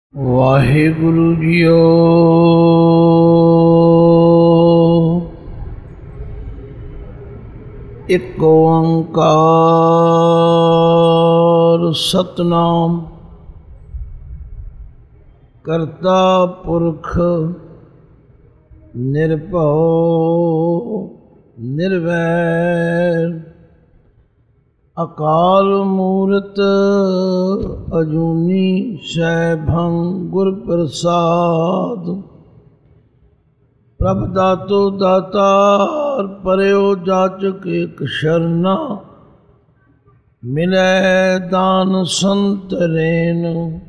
Waheguru JIO. ਇੱਕ ਓੰਕਾਰ ਸਤਨਾਮ ਕਰਤਾ ਪੁਰਖ ਨਿਰਭਉ ਨਿਰਵੈਰ ਅਕਾਲ ਮੂਰਤ ਅਜੂਨੀ ਸੈਭੰ ਗੁਰ ਪ੍ਰਸਾਦ। ਪ੍ਰਭ ਦਾਤੋ ਦਾਤਾਰ ਪਰਿਓ ਜਾਚਕ ਇਕ ਸ਼ਰਨਾ ਮਿਲੈ ਦਾਨ ਸੰਤਰੇਨ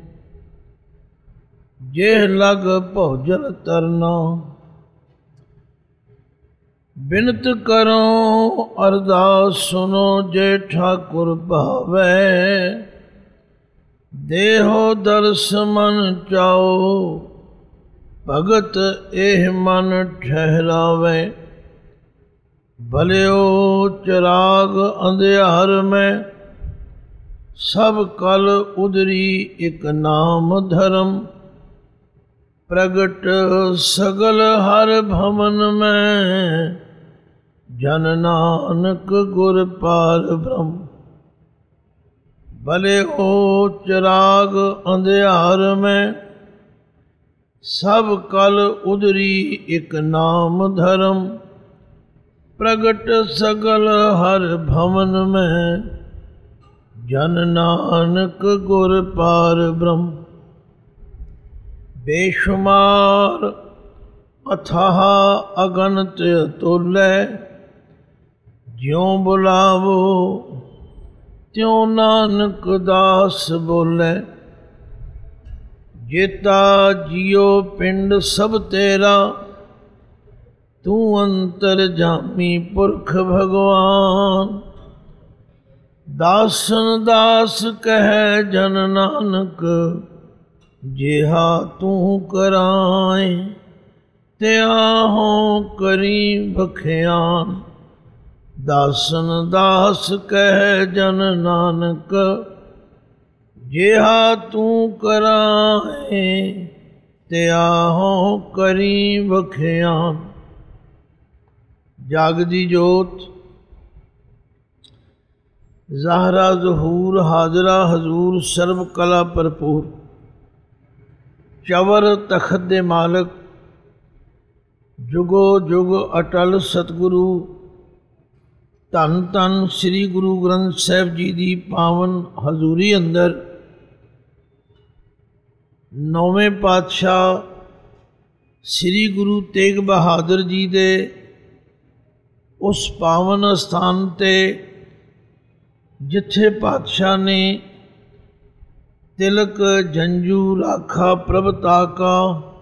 ਜੇਹ ਲਗ ਭੋਜਨ ਤਰਨਾ। ਬਿਨਤ ਕਰੋ ਅਰਦਾਸ ਸੁਨੋ ਜੇ ਠਾਕੁਰ ਭਾਵੈ। ਦੇਹੋ ਦਰਸ ਮਨ ਚਾਓ ਭਗਤ ਇਹ ਮਨ ਠਹਿਰਾਵੇ। ਭਲਿਓ ਚਰਾਗ ਅੰਧਿਆਰ ਮੈਂ ਸਭ ਕਲ ਉਦਰੀ ਇਕ ਨਾਮ ਧਰਮ। ਪ੍ਰਗਟ ਸਗਲ ਹਰ ਭਵਨ ਮੈਂ ਜਨ ਨਾਨਕ ਗੁਰ ਪਾਰ ਬ੍ਰਹਮ। ਭਲੇ ਹੋ ਚਰਾਗ ਅੰਧਿਆਰ ਮੈਂ ਸਭ ਕਲ ਉਦਰੀ ਇਕ ਨਾਮ ਧਰਮ। ਪ੍ਰਗਟ ਸਗਲ ਹਰ ਭਵਨ ਮੈਂ ਜਨ ਨਾਨਕ ਗੁਰ ਪਾਰ ਬ੍ਰਹਮ। ਬੇਸ਼ੁਮਾਰ ਅਥਾਹ ਅਗਨਤ ਅਤੁਲੈ ਜਿਉ ਬੁਲਾਵੋ ਤਿਉ ਨਾਨਕ ਦਾਸ ਬੋਲੇ। ਜੇਤਾ ਜੀਉ ਪਿੰਡ ਸਭ ਤੇਰਾ ਤੂੰ ਅੰਤਰ ਜਾਮੀ ਪੁਰਖ ਭਗਵਾਨ। ਦਾਸਨ ਦਾਸ ਕਹਿ ਜਨ ਨਾਨਕ ਜਿਹਾ ਤੂੰ ਕਰਾਏ ਤਿਆਹੋਂ ਕਰੀ ਬਖਿਆਨ। ਦਾਸਨ ਦਾਸ ਕਹਿ ਜਨ ਨਾਨਕ ਜਿਹਾ ਤੂੰ ਕਰਾਏ ਤਿਆਹੋਂ ਕਰੀ ਬਖਿਆਨ। ਜਾਗਦੀ ਜੋਤ ਜ਼ਾਹਰਾ ਜ਼ਹੂਰ ਹਾਜ਼ਰਾ ਹਜ਼ੂਰ ਸਰਬ ਕਲਾ ਭਰਪੂਰ। ਚਵਰ ਤਖਤ ਦੇ ਮਾਲਕ ਜੁਗੋ ਜੁਗ ਅਟਲ ਸਤਿਗੁਰੂ ਧੰਨ ਧੰਨ ਸ੍ਰੀ ਗੁਰੂ ਗ੍ਰੰਥ ਸਾਹਿਬ ਜੀ ਦੀ ਪਾਵਨ ਹਜ਼ੂਰੀ ਅੰਦਰ ਨੌਵੇਂ ਪਾਤਸ਼ਾਹ ਸ੍ਰੀ ਗੁਰੂ ਤੇਗ ਬਹਾਦਰ ਜੀ ਦੇ ਉਸ ਪਾਵਨ ਅਸਥਾਨ 'ਤੇ ਜਿੱਥੇ ਪਾਤਸ਼ਾਹ ਨੇ ਤਿਲਕ ਜੰਜੂ ਰਾਖਾ ਪ੍ਰਭ ਤਾਕਾ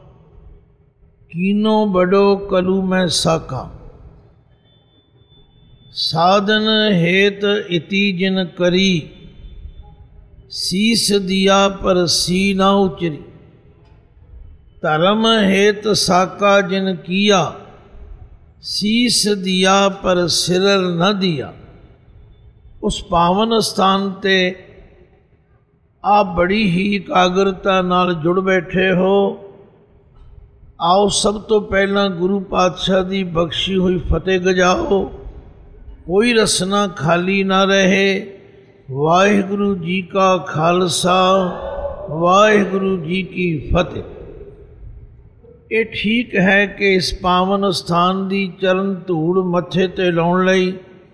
ਕੀਨੋ ਬੜੋ ਕਲੂ ਮੈਂ ਸਾਕਾ। ਸਾਧਨ ਹੇਤ ਇਤੀ ਜਿਨ ਕਰੀ ਸੀਸ ਦਿਆ ਪਰ ਸੀ ਨਾ ਉਚਰੀ। ਧਰਮ ਹੇਤ ਸਾਕਾ ਜਿਨ ਕੀਆ ਸੀਸ ਦਿਆ ਪਰ ਸਿਰਰ ਨ ਦਿਆ। ਉਸ ਪਾਵਨ ਸਥਾਨ 'ਤੇ ਆਪ ਬੜੀ ਹੀ ਇਕਾਗਰਤਾ ਨਾਲ ਜੁੜ ਬੈਠੇ ਹੋ। ਆਓ ਸਭ ਤੋਂ ਪਹਿਲਾਂ ਗੁਰੂ ਪਾਤਸ਼ਾਹ ਦੀ ਬਖਸ਼ੀ ਹੋਈ ਫਤਿਹ ਗਜਾਓ। ਕੋਈ ਰਸਨਾ ਖਾਲੀ ਨਾ ਰਹੇ। ਵਾਹਿਗੁਰੂ ਜੀ ਕਾ ਖਾਲਸਾ ਵਾਹਿਗੁਰੂ ਜੀ ਕੀ ਫਤਿਹ। ਇਹ ਠੀਕ ਹੈ ਕਿ ਇਸ ਪਾਵਨ ਸਥਾਨ ਦੀ ਚਰਨ ਧੂੜ ਮੱਥੇ 'ਤੇ ਲਾਉਣ ਲਈ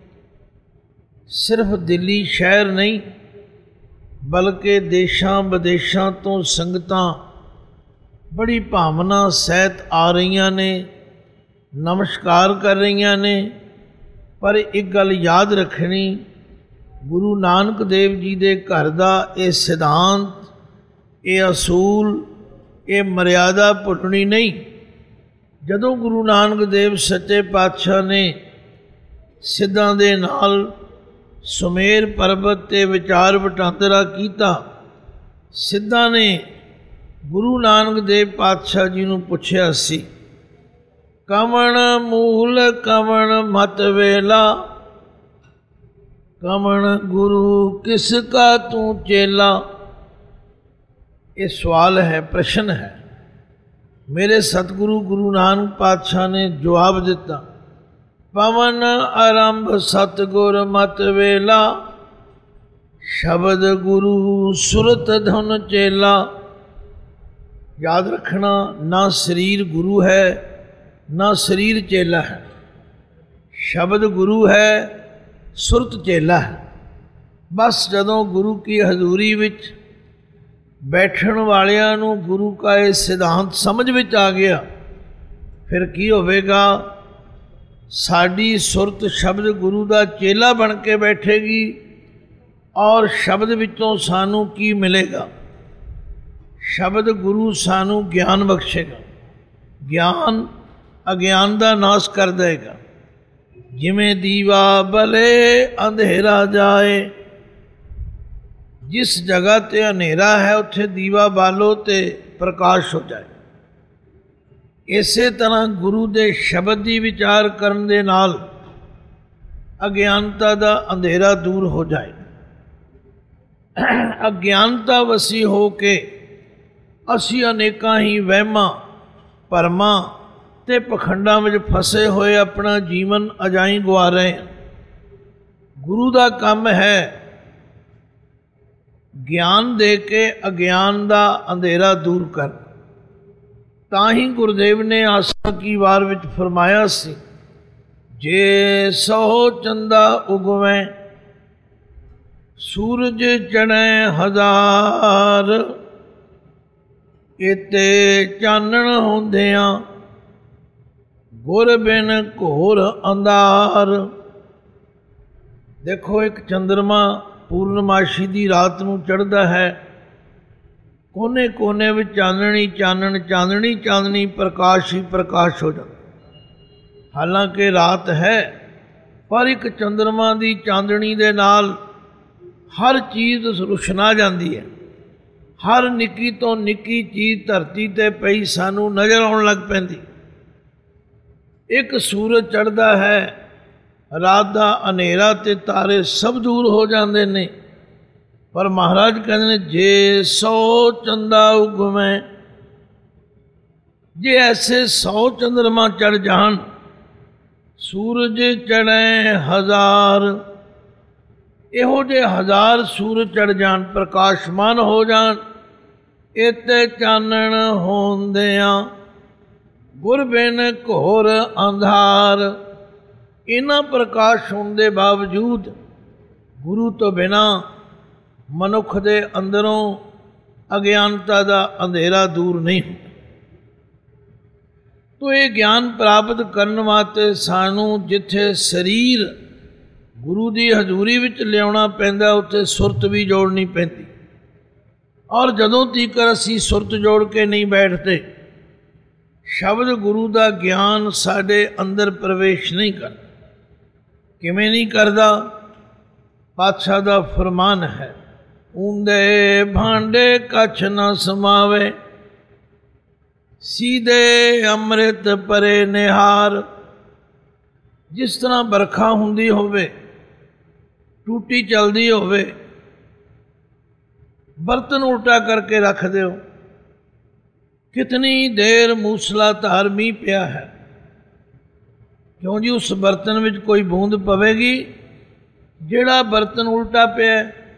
ਸਿਰਫ ਦਿੱਲੀ ਸ਼ਹਿਰ ਨਹੀਂ ਬਲਕਿ ਦੇਸ਼ਾਂ ਵਿਦੇਸ਼ਾਂ ਤੋਂ ਸੰਗਤਾਂ ਬੜੀ ਭਾਵਨਾ ਸਹਿਤ ਆ ਰਹੀਆਂ ਨੇ, ਨਮਸਕਾਰ ਕਰ ਰਹੀਆਂ ਨੇ। ਪਰ ਇੱਕ ਗੱਲ ਯਾਦ ਰੱਖਣੀ, ਗੁਰੂ ਨਾਨਕ ਦੇਵ ਜੀ ਦੇ ਘਰ ਦਾ ਇਹ ਸਿਧਾਂਤ, ਇਹ ਅਸੂਲ, ਇਹ ਮਰਿਆਦਾ ਭੁੱਲਣੀ ਨਹੀਂ। ਜਦੋਂ ਗੁਰੂ ਨਾਨਕ ਦੇਵ ਸੱਚੇ ਪਾਤਸ਼ਾਹ ਨੇ ਸਿੱਧਾਂ ਦੇ ਨਾਲ ਸੁਮੇਰ ਪਰਬਤ 'ਤੇ ਵਿਚਾਰ ਵਟਾਂਦਰਾ ਕੀਤਾ, ਸਿੱਧਾਂ ਨੇ ਗੁਰੂ ਨਾਨਕ ਦੇਵ ਪਾਤਸ਼ਾਹ ਜੀ ਨੂੰ ਪੁੱਛਿਆ ਸੀ, ਕਵਣ ਮੂਲ ਕਵਣ ਮਤ ਵੇਲਾ, ਕਵਣ ਗੁਰੂ ਕਿਸ ਕਾ ਤੂੰ ਚੇਲਾ। ये सवाल है, प्रश्न है। मेरे सतगुरु गुरु नानक पातशाह ने जवाब दिता, पवन आरंभ सतगुर मत वेला, शब्द गुरु सुरत धुन चेला। याद रखना, ना शरीर गुरु है ना शरीर चेला है। शब्द गुरु है, सुरत चेला है। बस जदों गुरु की हजूरी विच बैठण वालियां नूं गुरु का ये सिद्धांत समझ विच आ गया, फिर की होवेगा, साडी सुरत शब्द गुरु का चेला बन के बैठेगी और शब्द विचों सानू की मिलेगा? शब्द गुरु सानू ज्ञान बख्शेगा। ज्ञान अज्ञान का नाश कर देगा। जिमें दीवा बले अंधेरा जाए, जिस जगह ते अंधेरा है उत्थे दीवा बालो ते प्रकाश हो जाए। इसे तरह गुरु दे शब्द की विचार करन दे नाल अज्ञानता का अंधेरा दूर हो जाए। अज्ञानता वसी हो के असी अनेकां ही वहमां भरमां ते पखंडां विच फसे हुए अपना जीवन अजाई गवा रहे हैं। गुरु का काम है ज्ञान दे के अज्ञान का अंधेरा दूर कर। ताही गुरुदेव ने आसा की वार विच फरमाया सी, जे 100 चंदा उगवें सूरज चढ़े 1000, इते चानण होंदियां गुर बिन घोर अंधार। देखो, एक चंद्रमा पूर्णमाशी की रात नूं चढ़दा है, कोने कोने में चाननी चानन, चांदनी चांदनी, प्रकाश ही प्रकाश हो जाता। हालांकि रात है, पर एक चंद्रमा की चांदनी दे नाल हर चीज़ रुशना जाती है। हर निक्की तो निक्की चीज़ धरती ते पई सानू नज़र आउण लग पैंदी। एक सूरज चढ़दा है, रात का हनेरा ते तारे सब दूर हो जाते ने, पर महाराज कहते हैं जे 100 चंदा उगवें, जे ऐसे 100 चंद्रमा चढ़ जान, सूरज चढ़े 1000, इहो जे 1000 सूरज चढ़ जान, प्रकाशमान हो जान, इते चानण होंदियां गुर बिन घोर अंधार। इन्हां प्रकाश होने के बावजूद गुरु तो बिना मनुख दे अंदरों अज्ञानता का अंधेरा दूर नहीं होता। तो ये ज्ञान प्राप्त करने वास्ते सानू जिथे शरीर गुरु की हजूरी विच लियाउणा पैंदा, उत्थे सुरत भी जोड़नी पैंदी। और जदों तीकर असी सुरत जोड़ के नहीं बैठते, शब्द गुरु का ज्ञान साडे अंदर प्रवेश नहीं करता। किवें नहीं करदा? पातशाह का फरमान है, ऊंदे भांडे कछ न समावे, सीधे अमृत परे निहार। जिस तरह बरखा हुंदी होवे, टूटी चलदी होवे, बर्तन उल्टा करके रख दो, कितनी देर मूसलाधार मीह पिया है, क्यों जी उस बर्तन में कोई बूंद पवेगी? जिहड़ा बर्तन उल्टा पिया।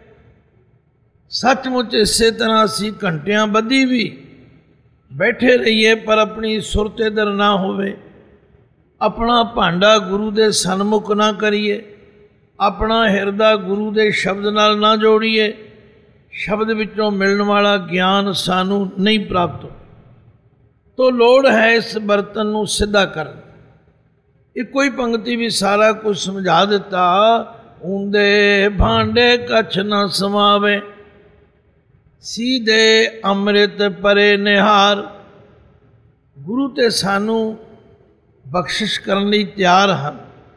सचमुच इसे तरह असी घंटियां बधी भी बैठे रहिए, पर अपनी सुरत इधर ना होवे, अपना भांडा गुरु दे सन्मुख ना करिए, अपना हिरदा गुरु दे शब्द नाल ना जोड़िए, शब्द विचों मिलने वाला ज्ञान सानू नहीं प्राप्त हो। तो लोड़ है इस बर्तन नूं सीधा करन। एक कोई पंक्ति भी सारा कुछ समझा देता, ऊंदे भांडे कछ न समावे, सीधे अमृत परे निहार। गुरु ते सानू बख्शिश करने लई तैयार हैं,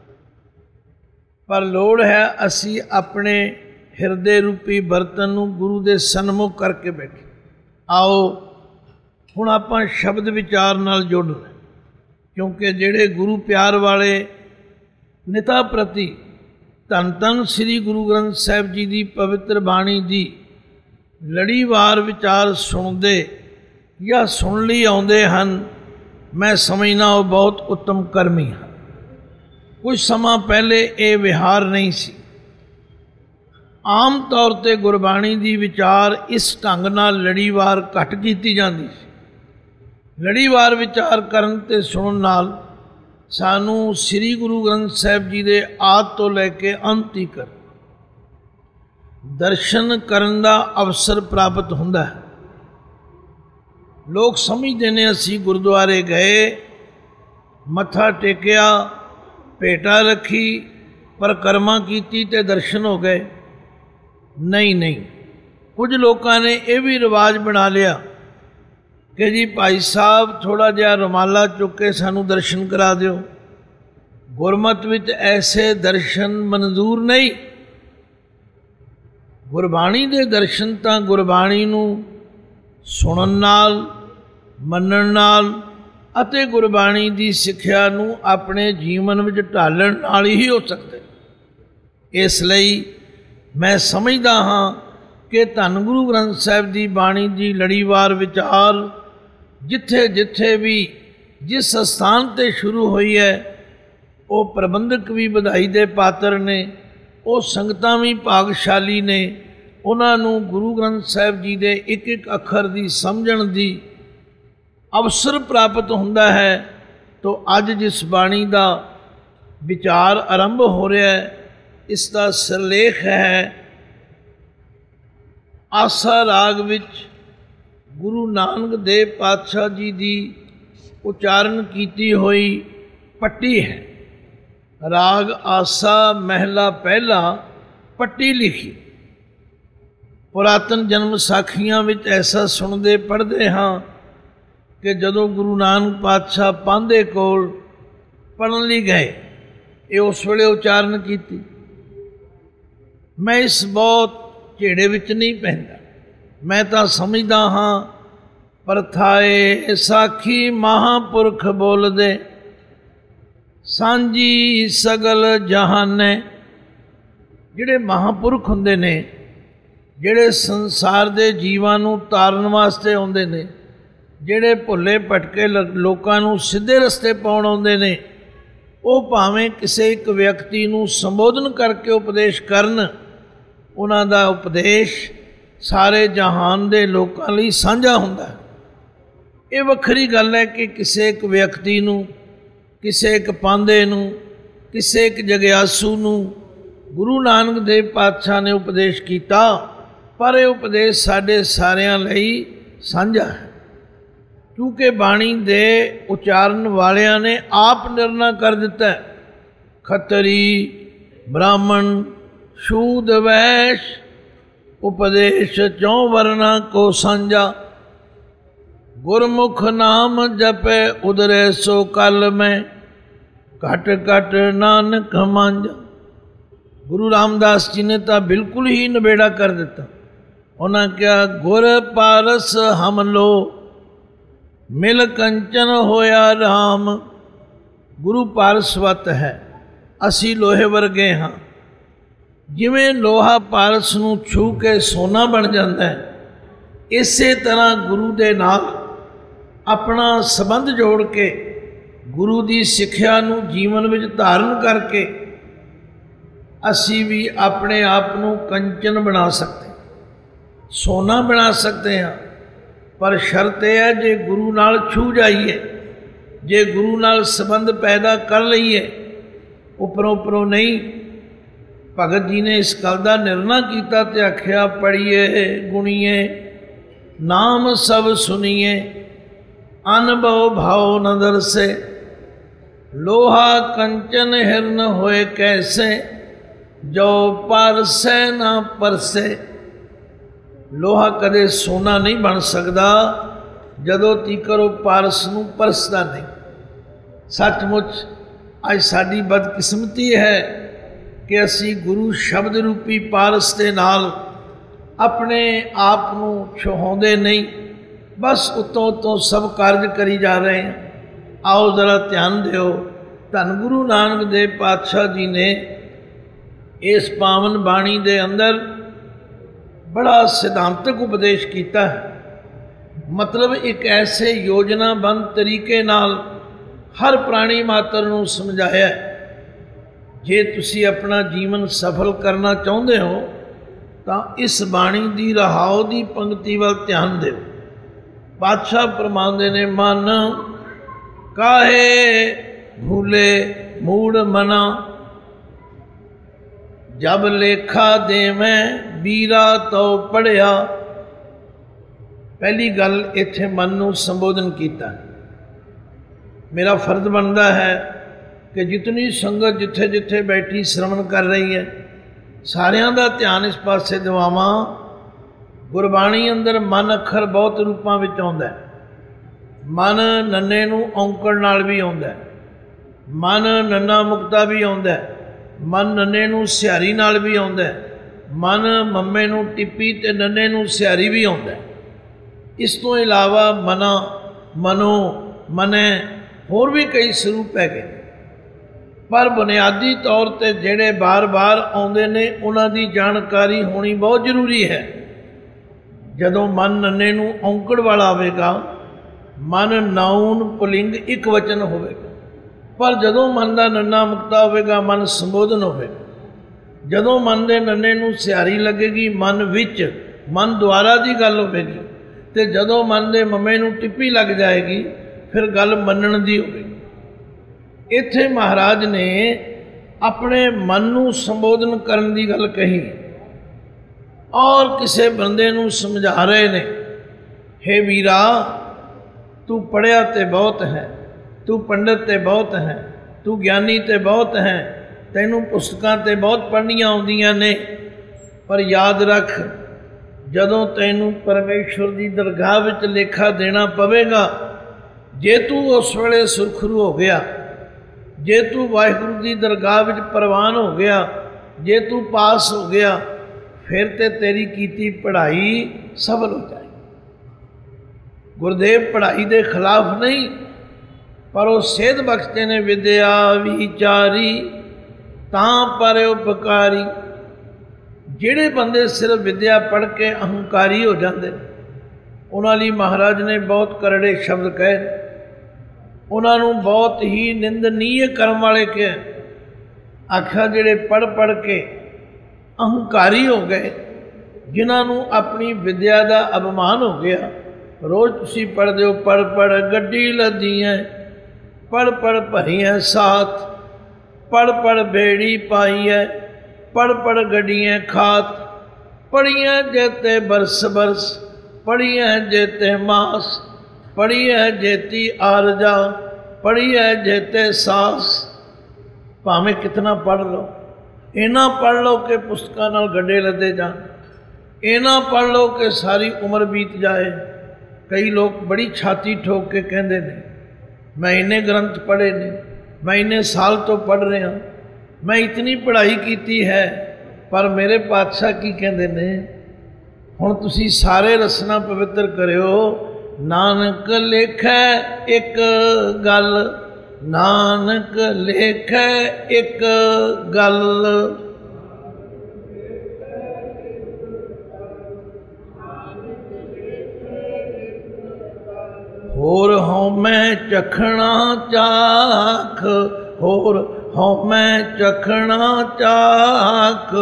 पर लोड़ है असी अपने हिरदे रूपी बर्तन नूं गुरु दे सन्मुख करके बैठे। आओ हुण आपां शब्द विचार नाल जुड़ना, क्योंकि जिहड़े गुरु प्यार वाले निता प्रति धन धन श्री गुरु ग्रंथ साहिब जी की पवित्र बाणी की ਲੜੀਵਾਰ ਵਿਚਾਰ ਸੁਣਦੇ ਜਾਂ ਸੁਣ ਲਈ ਆਉਂਦੇ ਹਨ, ਮੈਂ ਸਮਝਦਾ ਉਹ ਬਹੁਤ ਉੱਤਮ ਕਰਮੀ ਹਨ। ਕੁਝ ਸਮਾਂ ਪਹਿਲੇ ਇਹ ਵਿਹਾਰ ਨਹੀਂ ਸੀ। ਆਮ ਤੌਰ 'ਤੇ ਗੁਰਬਾਣੀ ਦੀ ਵਿਚਾਰ ਇਸ ਢੰਗ ਨਾਲ ਲੜੀਵਾਰ ਘੱਟ ਕੀਤੀ ਜਾਂਦੀ ਸੀ। ਲੜੀਵਾਰ ਵਿਚਾਰ ਕਰਨ ਅਤੇ ਸੁਣਨ ਨਾਲ ਸਾਨੂੰ ਸ੍ਰੀ ਗੁਰੂ ਗ੍ਰੰਥ ਸਾਹਿਬ ਜੀ ਦੇ ਆਦਿ ਤੋਂ ਲੈ ਕੇ ਅੰਤ ਤੀਕਰ ਦਰਸ਼ਨ ਕਰਨ ਦਾ ਅਵਸਰ ਪ੍ਰਾਪਤ ਹੁੰਦਾ ਹੈ। ਲੋਕ ਸਮਝਦੇ ਨੇ ਅਸੀਂ ਗੁਰਦੁਆਰੇ ਗਏ, ਮੱਥਾ ਟੇਕਿਆ, ਭੇਟਾ ਰੱਖੀ, ਪਰਿਕਰਮਾ ਕੀਤੀ ਅਤੇ ਦਰਸ਼ਨ ਹੋ ਗਏ। ਨਹੀਂ, ਕੁਝ ਲੋਕਾਂ ਨੇ ਇਹ ਵੀ ਰਿਵਾਜ ਬਣਾ ਲਿਆ ਕਿ ਜੀ ਭਾਈ ਸਾਹਿਬ ਥੋੜ੍ਹਾ ਜਿਹਾ ਰੁਮਾਲਾ ਚੁੱਕ ਕੇ ਸਾਨੂੰ ਦਰਸ਼ਨ ਕਰਾ ਦਿਓ। ਗੁਰਮਤਿ ਵਿੱਚ ਐਸੇ ਦਰਸ਼ਨ ਮਨਜ਼ੂਰ ਨਹੀਂ। ਗੁਰਬਾਣੀ ਦੇ ਦਰਸ਼ਨ ਤਾਂ ਗੁਰਬਾਣੀ ਨੂੰ ਸੁਣਨ ਨਾਲ, ਮੰਨਣ ਨਾਲ ਅਤੇ ਗੁਰਬਾਣੀ ਦੀ ਸਿੱਖਿਆ ਨੂੰ ਆਪਣੇ ਜੀਵਨ ਵਿੱਚ ਢਾਲਣ ਨਾਲ ਹੀ ਹੋ ਸਕਦੇ। ਇਸ ਲਈ ਮੈਂ ਸਮਝਦਾ ਹਾਂ ਕਿ ਧੰਨ ਗੁਰੂ ਗ੍ਰੰਥ ਸਾਹਿਬ ਦੀ ਬਾਣੀ ਦੀ ਲੜੀਵਾਰ ਵਿਚਾਰ ਜਿੱਥੇ ਜਿੱਥੇ ਵੀ ਜਿਸ ਸਥਾਨ 'ਤੇ ਸ਼ੁਰੂ ਹੋਈ ਹੈ, ਉਹ ਪ੍ਰਬੰਧਕ ਵੀ ਵਧਾਈ ਦੇ ਪਾਤਰ ਨੇ, ਉਹ ਸੰਗਤਾਂ ਵੀ ਭਾਗਸ਼ਾਲੀ ਨੇ। ਉਹਨਾਂ ਨੂੰ ਗੁਰੂ ਗ੍ਰੰਥ ਸਾਹਿਬ ਜੀ ਦੇ ਇੱਕ ਇੱਕ ਅੱਖਰ ਦੀ ਸਮਝਣ ਦੀ ਅਵਸਰ ਪ੍ਰਾਪਤ ਹੁੰਦਾ ਹੈ। ਤੋ ਅੱਜ ਜਿਸ ਬਾਣੀ ਦਾ ਵਿਚਾਰ ਆਰੰਭ ਹੋ ਰਿਹਾ ਹੈ, ਇਸ ਦਾ ਸਿਰਲੇਖ ਹੈ ਆਸਾ ਰਾਗ ਵਿੱਚ ਗੁਰੂ ਨਾਨਕ ਦੇਵ ਪਾਤਸ਼ਾਹ ਜੀ ਦੀ ਉਚਾਰਨ ਕੀਤੀ ਹੋਈ ਪੱਟੀ ਹੈ। ਰਾਗ ਆਸਾ ਮਹਿਲਾ ਪਹਿਲਾ, ਪੱਟੀ ਲਿਖੀ। ਪੁਰਾਤਨ ਜਨਮ ਸਾਖੀਆਂ ਵਿੱਚ ਐਸਾ ਸੁਣਦੇ ਪੜ੍ਹਦੇ ਹਾਂ ਕਿ ਜਦੋਂ ਗੁਰੂ ਨਾਨਕ ਪਾਤਸ਼ਾਹ ਪਾਂਧੇ ਕੋਲ ਪੜ੍ਹਨ ਲਈ ਗਏ, ਇਹ ਉਸ ਵੇਲੇ ਉਚਾਰਨ ਕੀਤੀ। ਮੈਂ ਇਸ ਬਹੁਤ ਝੇੜੇ ਵਿੱਚ ਨਹੀਂ ਪੈਂਦਾ। ਮੈਂ ਤਾਂ ਸਮਝਦਾ ਹਾਂ ਪਰਥਾਏ ਸਾਖੀ ਮਹਾਂਪੁਰਖ ਬੋਲਦੇ, ਸਾਂਝੀ ਸਗਲ ਜਹਾਨੇ। ਜਿਹੜੇ ਮਹਾਂਪੁਰਖ ਹੁੰਦੇ ਨੇ, ਜਿਹੜੇ ਸੰਸਾਰ ਦੇ ਜੀਵਾਂ ਨੂੰ ਤਾਰਨ ਵਾਸਤੇ ਆਉਂਦੇ ਨੇ, ਜਿਹੜੇ ਭੁੱਲੇ ਭਟਕੇ ਲੋਕਾਂ ਨੂੰ ਸਿੱਧੇ ਰਸਤੇ ਪਾਉਣ ਆਉਂਦੇ ਨੇ, ਉਹ ਭਾਵੇਂ ਕਿਸੇ ਇੱਕ ਵਿਅਕਤੀ ਨੂੰ ਸੰਬੋਧਨ ਕਰਕੇ ਉਪਦੇਸ਼ ਕਰਨ, ਉਹਨਾਂ ਦਾ ਉਪਦੇਸ਼ ਸਾਰੇ ਜਹਾਨ ਦੇ ਲੋਕਾਂ ਲਈ ਸਾਂਝਾ ਹੁੰਦਾ ਹੈ। ਇਹ ਵੱਖਰੀ ਗੱਲ ਹੈ ਕਿ ਕਿਸੇ ਇੱਕ ਵਿਅਕਤੀ ਨੂੰ, ਕਿਸੇ ਇੱਕ ਪਾਂਧੇ ਨੂੰ, ਕਿਸੇ ਇੱਕ ਜਗਿਆਸੂ ਨੂੰ ਗੁਰੂ ਨਾਨਕ ਦੇਵ ਪਾਤਸ਼ਾਹ ਨੇ ਉਪਦੇਸ਼ ਕੀਤਾ, ਪਰ ਇਹ ਉਪਦੇਸ਼ ਸਾਡੇ ਸਾਰਿਆਂ ਲਈ ਸਾਂਝਾ ਹੈ। ਕਿਉਂਕਿ ਬਾਣੀ ਦੇ ਉਚਾਰਨ ਵਾਲਿਆਂ ਨੇ ਆਪ ਨਿਰਣਾ ਕਰ ਦਿੱਤਾ, ਖੱਤਰੀ, ਬ੍ਰਾਹਮਣ, ਸ਼ੂਦ, ਵੈਸ਼, ਉਪਦੇਸ਼ ਚੌਂ ਵਰਨਾ ਕੋ ਸਾਂਝਾ। ਗੁਰਮੁਖ ਨਾਮ ਜਪੈ ਉਦਰੇ ਸੋ ਕਲ ਮੈਂ, ਘਟ ਘਟ ਨਾਨਕ ਮਾਂਝਾ। ਗੁਰੂ ਰਾਮਦਾਸ ਜੀ ਨੇ ਤਾਂ ਬਿਲਕੁਲ ਹੀ ਨਿਬੇੜਾ ਕਰ ਦਿੱਤਾ। ਉਹਨਾਂ ਕਿਹਾ, ਗੁਰ ਪਾਰਸ ਹਮ ਲੋ, ਮਿਲ ਕੰਚਨ ਹੋਇਆ ਰਾਮ। ਗੁਰੂ ਪਾਰਸਵਤ ਹੈ, ਅਸੀਂ ਲੋਹੇ ਵਰਗੇ ਹਾਂ। ਜਿਵੇਂ ਲੋਹਾ ਪਾਰਸ ਨੂੰ ਛੂ ਕੇ ਸੋਨਾ ਬਣ ਜਾਂਦਾ ਹੈ, ਇਸੇ ਤਰ੍ਹਾਂ ਗੁਰੂ ਦੇ ਨਾਲ ਆਪਣਾ ਸੰਬੰਧ ਜੋੜ ਕੇ, ਗੁਰੂ ਦੀ ਸਿੱਖਿਆ ਨੂੰ ਜੀਵਨ ਵਿੱਚ ਧਾਰਨ ਕਰਕੇ ਅਸੀਂ ਵੀ ਆਪਣੇ ਆਪ ਨੂੰ ਕੰਚਨ ਬਣਾ ਸਕਦੇ, ਸੋਨਾ ਬਣਾ ਸਕਦੇ ਹਾਂ। ਪਰ ਸ਼ਰਤ ਇਹ ਹੈ, ਜੇ ਗੁਰੂ ਨਾਲ ਛੂ ਜਾਈਏ, ਜੇ ਗੁਰੂ ਨਾਲ ਸੰਬੰਧ ਪੈਦਾ ਕਰ ਲਈਏ, ਉੱਪਰੋਂ ਉੱਪਰੋਂ ਨਹੀਂ। ਭਗਤ ਜੀ ਨੇ ਇਸ ਗੱਲ ਦਾ ਨਿਰਣਾ ਕੀਤਾ ਤੇ ਆਖਿਆ, ਪੜ੍ਹੀਏ ਗੁਣੀਏ ਨਾਮ ਸਭ ਸੁਣੀਏ, ਅਨਭਉ ਭਾਉ ਨ ਦਰਸੇ। ਲੋਹਾ ਕੰਚਨ ਹਿਰਨ ਹੋਏ ਕੈਸੇ, ਜੋ ਪਰਸੈ ਨਾ ਪਰਸੇ। ਲੋਹਾ ਕਦੇ ਸੋਨਾ ਨਹੀਂ ਬਣ ਸਕਦਾ ਜਦੋਂ ਤੀਕਰ ਉਹ ਪਾਰਸ ਨੂੰ ਪਰਸਦਾ ਨਹੀਂ। ਸੱਚਮੁੱਚ ਅੱਜ ਸਾਡੀ ਬਦਕਿਸਮਤੀ ਹੈ ਕਿ ਅਸੀਂ ਗੁਰੂ ਸ਼ਬਦ ਰੂਪੀ ਪਾਰਸ ਦੇ ਨਾਲ ਆਪਣੇ ਆਪ ਨੂੰ ਛੁਹਾਉਂਦੇ ਨਹੀਂ, ਬਸ ਉੱਤੋਂ ਉੱਤੋਂ ਸਭ ਕਾਰਜ ਕਰੀ ਜਾ ਰਹੇ ਹਾਂ। ਆਓ ਜ਼ਰਾ ਧਿਆਨ ਦਿਓ, ਧੰਨ ਗੁਰੂ ਨਾਨਕ ਦੇਵ ਪਾਤਸ਼ਾਹ ਜੀ ਨੇ ਇਸ ਪਾਵਨ ਬਾਣੀ ਦੇ ਅੰਦਰ बड़ा सिद्धांतक उपदेश किया है। मतलब एक ऐसे योजनाबंद तरीके नाल हर प्राणी मात्र नूं समझाया है। जे तुसी अपना जीवन सफल करना चाहुंदे हो तो इस बाणी दी रहाओ दी पंक्ति वाल ध्यान देव। बादशाह फरमांदे ने, मन काहे भूले मूड मना, जब लेखा देवें बीरा तो पढ़िया। पहली गल इत्थे मन नूं संबोधन किया। मेरा फर्ज बनता है कि जितनी संगत जिथे जिथे बैठी श्रवण कर रही है, सारियां दा ध्यान इस पासे दिवावां। गुरबाणी अंदर मन अखर बहुत रूपां विच आउंदा है। मन नन्ने नूं औंकड़ नाल भी आउंदा है, मन नन्ना मुक्ता भी आउंदा है, मन नन्ने नूं सिहारी नाल भी आउंदा है, मन मम्मे नूं टिप्पी ते नन्ने नूं सिहारी भी आउंदा है। इस तो इलावा मना, मनो, मनै होर भी कई स्वरूप है। पर बुनियादी तौर पर जेड़े बार बार आउंदे ने उन्हां दी जानकारी होनी बहुत जरूरी है। जदों मन नन्ने नूं औंकड़ वाला आवेगा, मन नाउन पुलिंग एक वचन होवेगा। पर जदों मन का नन्ना मुक्ता होवेगा, मन संबोधन होवेगा। जदों मन के नन्ने नूं सिहारी लगेगी, मन विच मन द्वारा की गल होवेगी। तो जदों मन के मम्मे नूं टिप्पी लग जाएगी, फिर गल मनण दी होवेगी। इत्थे महाराज ने अपने मन नूं संबोधन करन दी गल कही और किसी बंदे नूं समझा रहे ने, हे वीरा, तू पढ़िया ते बहुत है, तू पंडित ते बहुत है, तू ज्ञानी ते बहुत है, तैनूं पुस्तकां ते बहुत पढ़नियां आउंदियां ने, पर याद रख, जदों तैनूं परमेश्वर की दरगाह विच लेखा देना पवेगा, जे तू उस वेले सुरखरू हो गया, जे तू वाहिगुरू की दरगाह विच प्रवान हो गया, जे तू पास हो गया, फिर ते तेरी कीती पढ़ाई सफल हो जाएगी। गुरुदेव पढ़ाई के खिलाफ नहीं, पर वो सेध बख्शते ने, विद्या विचारी तां पर उपकारी। जिहड़े बंदे सिर्फ विद्या पढ़ के अहंकारी हो जाते, उन्हां लई महाराज ने बहुत करड़े शब्द कहे। उन्होंने बहुत ही निंदनीय कर्म वाले के आख्या, जिहड़े पढ़ पढ़ के अहंकारी हो गए, जिन्होंने अपनी विद्या का अपमान हो गया। रोज़ तुसी पढ़ते हो, पढ़ पढ़ गड्डी लदी है, पढ़ पढ़ भरी है साथ, पढ़ पढ़ बेड़ी पाई है, पढ़ पढ़ गड्डियाँ खात, पढ़ियाँ जेते बरस बरस, पढ़ियाँ जेते मास, पढ़ी है जेती आरजा, पढ़ी है जेते सास। भावें कितना पढ़ लो, इना पढ़ लो कि पुस्तकां नाल गड्ढे लदे जान, इना पढ़ लो कि सारी उम्र बीत जाए। कई लोग बड़ी छाती ठोक के कहते ने, मैं इन्ने ग्रंथ पढ़े ने, मैं इन्ने साल तो पढ़ रहा, मैं इतनी पढ़ाई की है, पर मेरे पातशाह की कहते ने, हुण तुसी सारे रसना पवित्र करियो। नानक लेखै एक गल, नानक लेखै एक गल, होर हौमै चखना चाख, होर हौमै चखना चाख।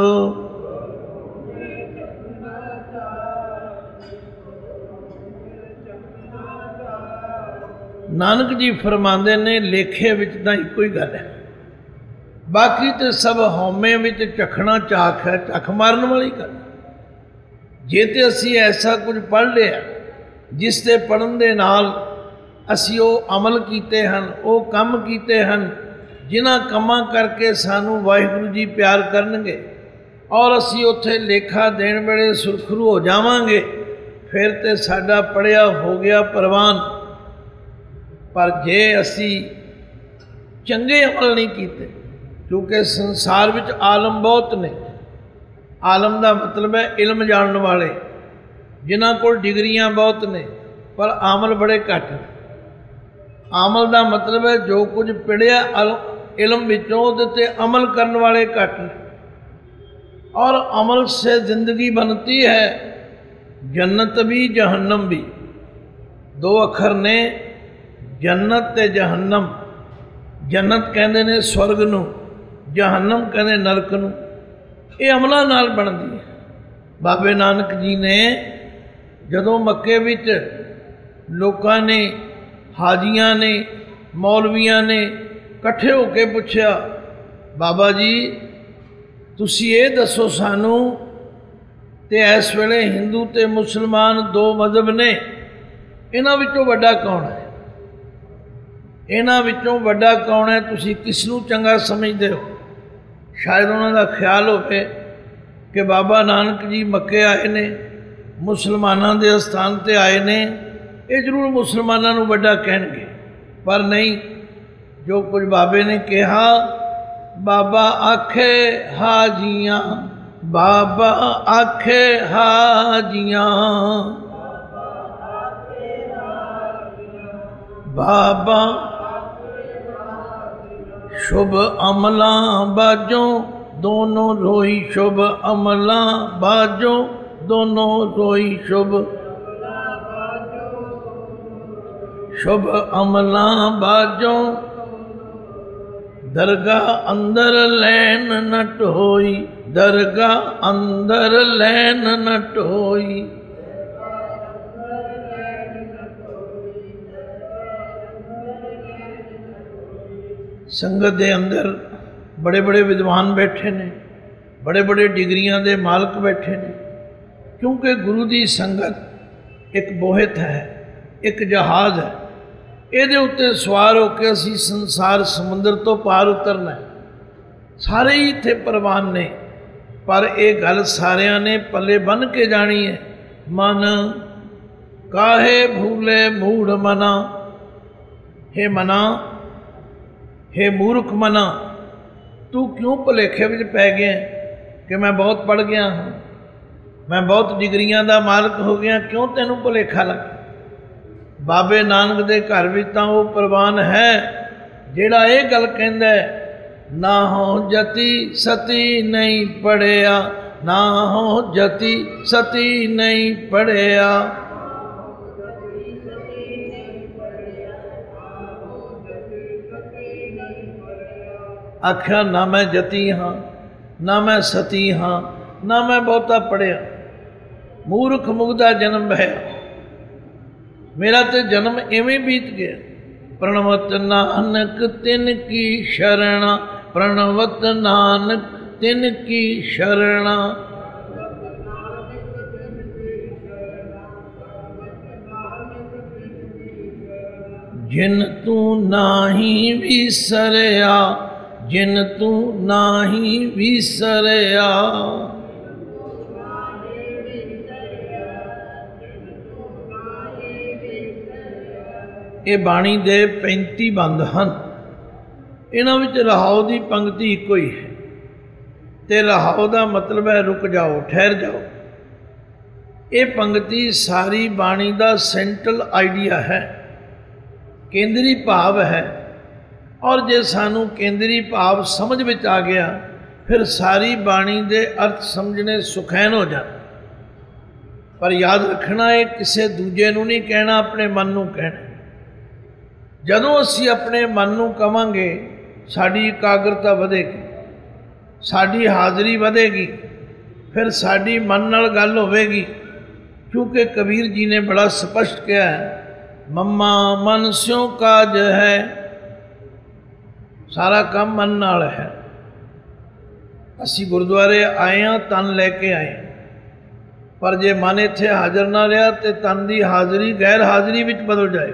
नानक जी फरमाते ने, लेखे विच तां इक्को ही गल है, बाकी तो सब हौमे विच चखना चाख है, चख मारन वाली गल। जे तो असी ऐसा कुछ पढ़ लिया जिसते पढ़न दे नाल असी वो अमल कीते हन, वो काम कीते हन जिन्हां कमां करके सानू वाहिगुरू जी प्यार करनगे और असी उत्थे लेखा देण वेले सुरखरू हो जावांगे, फिर तो साडा पढ़िया हो गया प्रवान। पर जे असी चंगे अमल नहीं किए, क्योंकि संसार विच आलम बहुत ने। आलम का मतलब है इल्म जानने वाले, जिन्हां कोल डिग्रियां बहुत ने पर आमल बड़े घट ने। आमल का मतलब है जो कुछ पढ़िया इल्म विचों उहदे ते अमल करने वाले घट ने। और अमल से जिंदगी बनती है, जन्नत भी जहन्नम भी। दो अखर ने जन्नत ते जहन्नम। जन्नत कहते ने स्वर्ग नूं, जहन्नम कहते नरक नूं। ये अमलों नाल बनदी है। बाबे नानक जी ने जदों मक्के विच लोकां ने, हाजियां ने, मौलवियां ने इकट्ठे होके पुछया, बाबा जी तुसी ये दसो सानू, ते इस वेले हिंदू ते मुसलमान दो मजहब ने, इन्हां विचों वड्डा कौन है? इन्हां विचों वड्डा कौन है? तुसी किसनूं चंगा समझदे हो? शायद उन्हां दा ख्याल होवे कि बाबा नानक जी मक्के आए ने, मुसलमानां दे स्थान ते आए ने, ये जरूर मुसलमानां नूं वड्डा कहणगे। पर नहीं, जो कुछ बाबे ने कहा, बाबा आखे हाजियां, बाबा आखे हाजियां, बाबा शुभ अमला बाजों दोनों रोई, शुभ अमला बाजों दोनों रोई, शुभ शुभ अमला बाजों दरगाह अंदर लैन न टोई, दरगाह अंदर लैन न टोई। संगत दे अंदर बड़े बड़े विद्वान बैठे ने, बड़े बड़े डिग्रियां दे मालक बैठे ने, क्योंकि गुरु दी संगत एक बोहत है, एक जहाज़ है। ਇਹਦੇ ਉੱਤੇ ਸਵਾਰ ਹੋ ਕੇ ਅਸੀਂ ਸੰਸਾਰ ਸਮੁੰਦਰ ਤੋਂ ਪਾਰ ਉਤਰਨਾ ਹੈ। ਸਾਰੇ ਹੀ ਇੱਥੇ ਪ੍ਰਵਾਨ ਨੇ, ਪਰ ਇਹ ਗੱਲ ਸਾਰਿਆਂ ਨੇ ਪੱਲੇ ਬੰਨ੍ਹ ਕੇ ਜਾਣੀ ਹੈ। ਮਨ ਕਾਹੇ ਭੂਲੇ ਮੂੜ ਮਨਾ, हे ਮਨਾ, हे ਮੂਰਖ ਮਨਾ, ਤੂੰ ਕਿਉਂ ਭੁਲੇਖੇ ਵਿੱਚ ਪੈ ਗਿਆ ਕਿ ਮੈਂ ਬਹੁਤ ਪੜ੍ਹ ਗਿਆ ਹਾਂ, ਮੈਂ ਬਹੁਤ ਡਿਗਰੀਆਂ ਦਾ ਮਾਲਕ ਹੋ ਗਿਆ, ਕਿਉਂ ਤੈਨੂੰ ਭੁਲੇਖਾ ਲੱਗ? बाबे नानक दे घर विच तां वो प्रवान है जिहड़ा ये गल कहंदा है, ना हो जति सती नहीं पढ़िया, ना हो जति सती नहीं पढ़िया। आख्या ना मैं जति हाँ, ना मैं सती हाँ, ना मैं बहुता पढ़िया, मूर्ख मुगदा जन्म है, मेरा तो जन्म इवें बीत गया। प्रणवत नानक तिन की शरणा, प्रणवत नानक तिन की शरणा। जिन तू नाही विसरया, जिन तू नाही विसरया। ये बाणी दे 35 बंद हैं। इन्हां विच रहाओ की पंक्ति इको ही है, तो रहाओ का मतलब है रुक जाओ, ठहर जाओ। ये पंक्ति सारी बाणी का सेंट्रल आइडिया है, केंद्री भाव है। और जे सानू केंद्री भाव समझ में आ गया, फिर सारी बाणी के अर्थ समझने सुखैन हो जाते। पर याद रखना, है किसी दूजे नूं नहीं कहना, अपने मन नूं कहना। जदों असी अपने मन नूं कवांगे, साडी एकाग्रता वधेगी, साडी हाज़री वधेगी, फिर साडी मन नाल गल होवेगी। क्योंकि कबीर जी ने बड़ा स्पष्ट किया है, मम्मा मन स्यों काज है, सारा काम मन नाल है। असी गुरुद्वारे आए हाँ, तन लैके आए, पर जे मन इत्थे हाज़र ना रहा तो तन की हाज़री गैर हाज़री विच बदल जाए।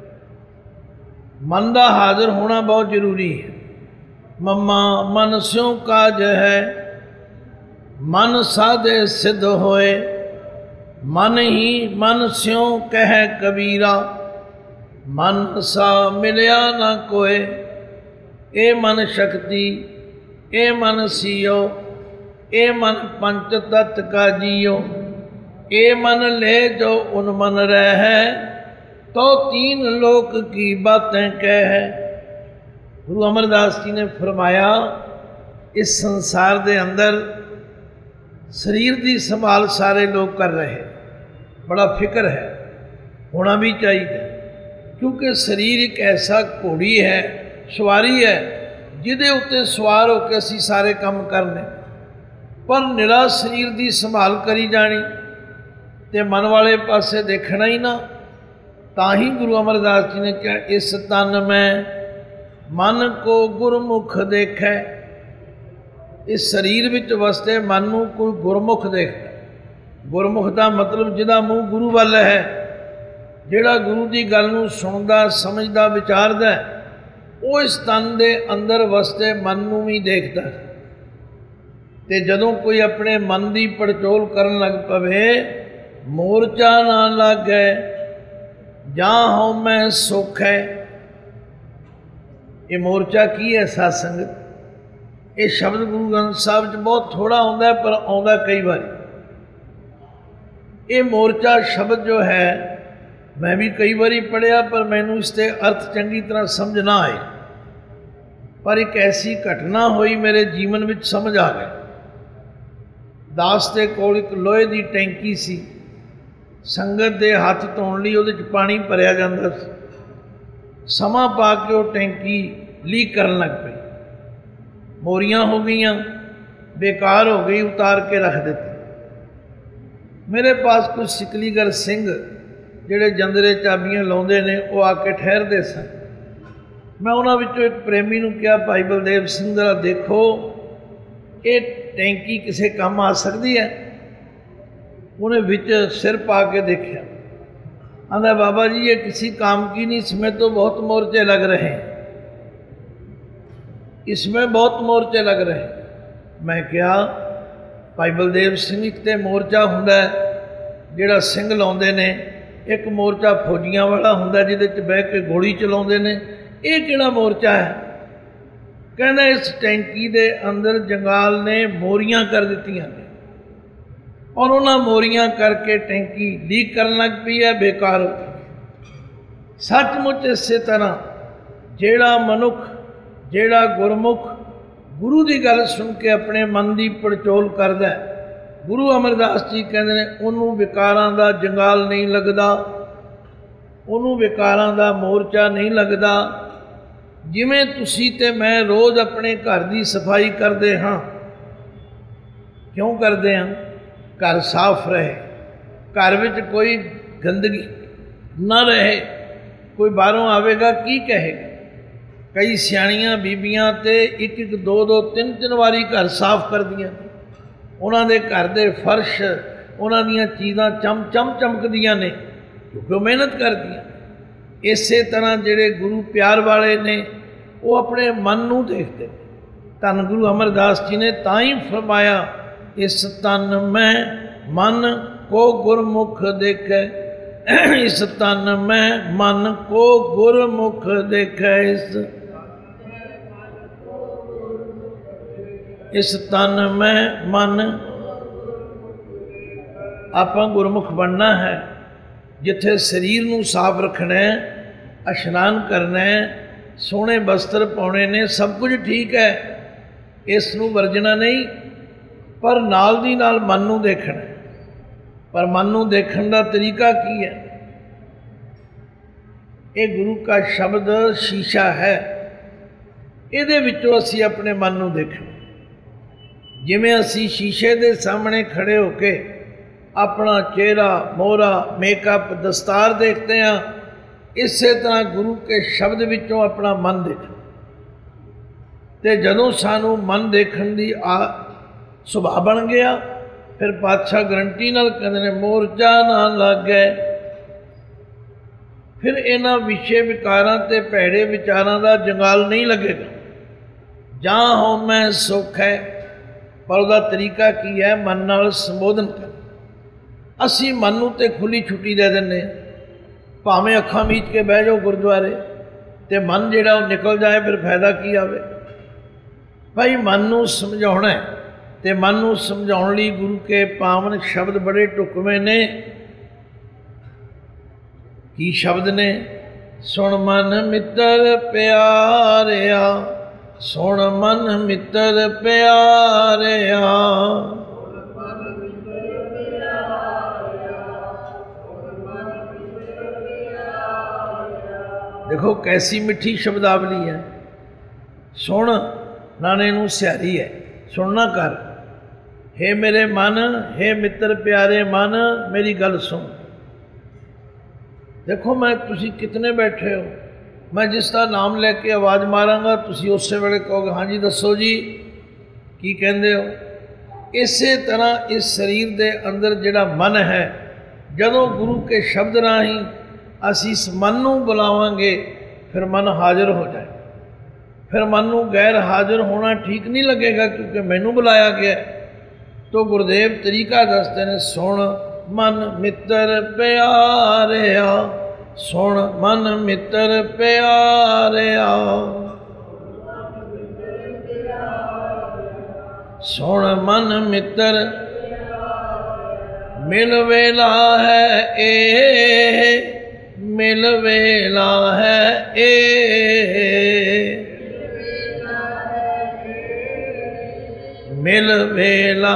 मन का हाज़र होना बहुत जरूरी है। मम्मा मन स्यों काज है, मन साधे सिद्ध होए, मन ही मन स्यों कह कबीरा, मन सा मिलया ना कोय। ए मन शक्ति, ए मन सियो, ए मन पंच तत्व का जियो, ए मन ले जो उन मन रह, तो 3 लोक की बातें कह। गुरु अमरदास जी ने फरमाया, इस संसार के अंदर शरीर की संभाल सारे लोग कर रहे, बड़ा फिक्र है, होना भी चाहिए, क्योंकि शरीर एक ऐसा घोड़ी है, सवारी है, जिहदे उत्ते सवार होकर असी सारे काम करने। पर निरा शरीर की संभाल करी जानी ते मन वाले पासे देखना ही ना। ताही गुरु अमरदास जी ने कहा, इस तन में मन को गुरमुख देखे। इस शरीर विच वसते मन को कोई गुरमुख देखता। गुरमुख का मतलब जिहदा मूँह गुरु वाल है, जिहड़ा गुरु की गल नूं सुनदा समझदा विचारदा, वो इस तन दे अंदर वसते मन नूं भी देखदा। ते जदों कोई अपने मन की पड़चोल करन लग पवे, मोर्चा ना लागे जहाँ हो मैं सुख है। ये मोर्चा की है साध संगत? ये शब्द गुरु ग्रंथ साहब च बहुत थोड़ा आउंदा है, पर आउंदा कई बार। ये मोर्चा शब्द जो है मैं भी कई बार पढ़िया, पर मैनू इसके अर्थ चंगी तरह समझ ना आए। पर एक ऐसी घटना हुई मेरे जीवन में समझ आ गई। दास के कोल एक लोहे की टैंकी सी, संगत के हाथ धोने लई उहदे च पानी भरिया जांदा सी। समा पा के वो टैंकी लीक करन लग पई, मोरियां हो गईयां, बेकार हो गई, उतार के रख दिती। मेरे पास कुछ सिकलीगर सिंह जिहड़े जंदरे चाबियां लाउंदे ने, वो आके ठहरदे सन। मैं उन्हां विचों एक प्रेमी नूं कहा, भाई बलदेव सिंह जरा देखो, ये टैंकी किसी काम आ सकती है? उन्हें विच सिर पा के देखा, आंदा बाबा जी ये किसी काम की नहीं, इसमें तो बहुत मोर्चे लग रहे हैं, इसमें बहुत मोर्चे लग रहे हैं। मैं क्या भाई बलदेव सिंह, एक तो मोर्चा हुंदा जिहड़ा सिंह लाउंदे ने, एक मोर्चा फौजियां वाला हुंदा जिहदे च बह के गोली चलाउंदे ने, ये किहड़ा मोर्चा है? कहना इस टैंकी दे अंदर जंगाल ने मोरियां कर दित्तियां ने, और उन्हां मोरियां करके टैंकी लीक करन लग पई है, बेकार हो गई। सचमुच इस तरह जेड़ा मनुख, जेड़ा गुरमुख गुरु की गल सुन के अपने मन की पड़चोल करदा, गुरु अमरदास जी कहते हैं उन्होंने विकारां दा जंगाल नहीं लगता, उन्होंने विकारां दा मोर्चा नहीं लगता। जिमें तुसी ते मैं रोज़ अपने घर की सफाई करते हाँ, क्यों करते हैं? घर साफ रहे, घर विच कोई गंदगी ना रहे, कोई बाहरों आवेगा की कहेगा। कई सियाणियां बीबियां ते एक एक दो दो तीन तीन वारी घर साफ कर दियां, उन्हां दे घर दे फर्श, उन्हां दियां चीज़ां चम चम चमकदियां ने, क्योंकि मेहनत करदियां। इस तरह जिहड़े गुरु प्यार वाले ने, वो अपने मन नूं देखते। धन गुरु अमरदास जी ने ताई फरमाया, इस तन में मन को गुरमुख देखे, इस तन में मन को गुरमुख देखे, इस तन में मन। आपां गुरमुख बनना है, जिथे शरीर नूं साफ रखना है, इशनान करना है, सोहने वस्त्र पाने ने, सब कुछ ठीक है, इस नूं वर्जना नहीं, पर नाल दी नाल मन नूं देखना है। पर मन नूं देखण दा तरीका की है? ये गुरु का शब्द शीशा है, इहदे विचों असी अपने मन नूं देखना। जिवें असी शीशे दे सामने खड़े होके अपना चेहरा, मोहरा, मेकअप, दस्तार देखते हैं, इस तरह गुरु के शब्द विचों अपना मन देखना। तो जदों सानू मन देखण दी सुभाव बन गया, फिर पातशाह गारंटी नाल कहंदे ने मोर्चा ना लागे। फिर इन्हां विषय विकारां ते भैड़े विचारां दा जंगाल नहीं लगेगा। जहाँ हो मैं सुख है, पर उसका तरीका की है? मन नाल संबोधन कर। असी मन नूं ते खुली छुट्टी दे दिंदे, भावें अखां मीच के बह जाओ गुरुद्वारे, ते मन जिहड़ा वो निकल जाए, फिर फायदा की आवे? भाई मन नूं समझाउणा है, ते मन नूं समझाउण लई गुरु के पावन शब्द बड़े ढुकवें ने। की शब्द ने? सुण मन मित्र प्यारिया, सुण मन मित्र प्यारिया, देखो कैसी मिठी शब्दावली है। सुन नाने नूं सियारी है, सुनना कर। हे मेरे मन, हे मित्र प्यारे मन, मेरी गल सुन। देखो मैं तुसी कितने बैठे हो, मैं जिसका नाम लैके आवाज़ मारांगा तुसी उस वेले कहोगे हाँ जी दसो जी की कहंदे हो। इसे तरह इस शरीर के अंदर जिहड़ा मन है, जदों गुरु के शब्द राही असी इस मन नूं बुलावांगे फिर मन हाजिर हो जाए। फिर मन नूं गैर हाजिर होना ठीक नहीं लगेगा क्योंकि मैनू बुलाया गया। तो गुरुदेव तरीका दसते ने, सुन मन मित्र प्यारिया, सुन मन मित्र प्यारिया, सुन मन मित्र मिल वेला है ए, मिल वेला है ए, मिल वेला।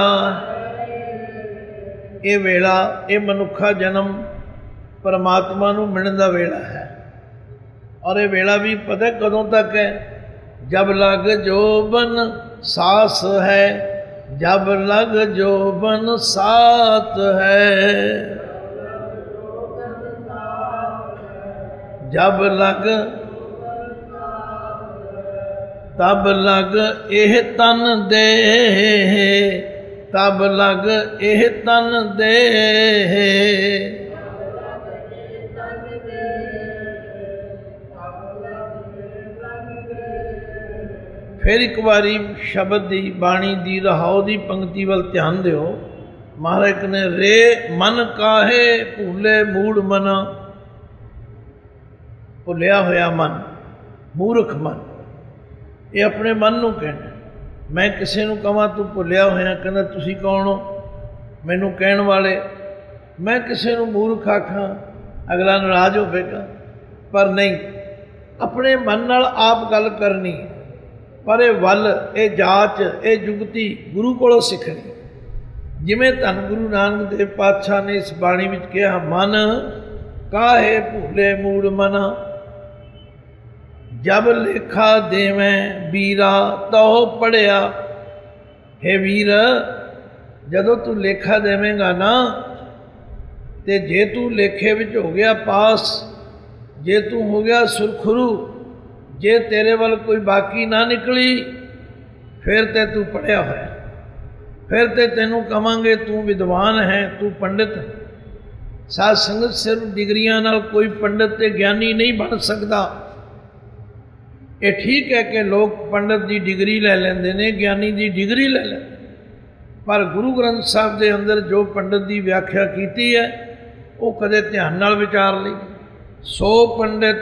ये वेला ये मनुखा जन्म परमात्मा नूं मिलण दा वेला है। और ये वेला भी पता कदों तक है, जब लग जोबन सास है, जब लग जोबन साथ है, जब लग तब लग एह तन दे, तब लग एह तन दे, फिर एक बारी शब्द की बाणी की रहाओ की पंक्ति वाल ध्यान दिओ। महाराज ने रे मन काहे भूले मूड़ मना, भुलिया होया मन, मूर्ख मन। ये अपने मन नूं कहना। मैं किसी नूं कहां तू भुलिया होया, कहना तुसी कौन हो मैनू कहण वाले। मैं किसी नूं मूर्ख आखां अगला नाराज होवेगा, पर नहीं, अपने मन नाल आप गल करनी। पर यह वल, ये जाच, ये जुगती गुरु कोलों सीखनी। जिमें धन गुरु नानक देव पातशाह ने इस बाणी विच कहा, मन काहे भूले मूड़ मना, जब लेखा देवें बीरा तो पढ़िया। हे वीर, जदों तू लेखा देवेंगा ना, ते जे तू लेखे विच हो गया पास, जे तू हो गया सुरखरू, जे तेरे वाल कोई बाकी ना निकली, फिर ते तू पढ़िया होया, फिर ते तेनू कहांगे तू विद्वान है, तू पंडित है। साध संगत सिर्फ डिग्रियां नाल कोई पंडित ते ज्ञानी नहीं बन सकता। ये ठीक है कि लोग पंडित की डिग्री ले लेंदे ने, ज्ञानी की डिग्री ले लेंदे, पर गुरु ग्रंथ साहब के अंदर जो पंडित की व्याख्या की है वो कदे ध्यान नाल विचार ली। सो पंडित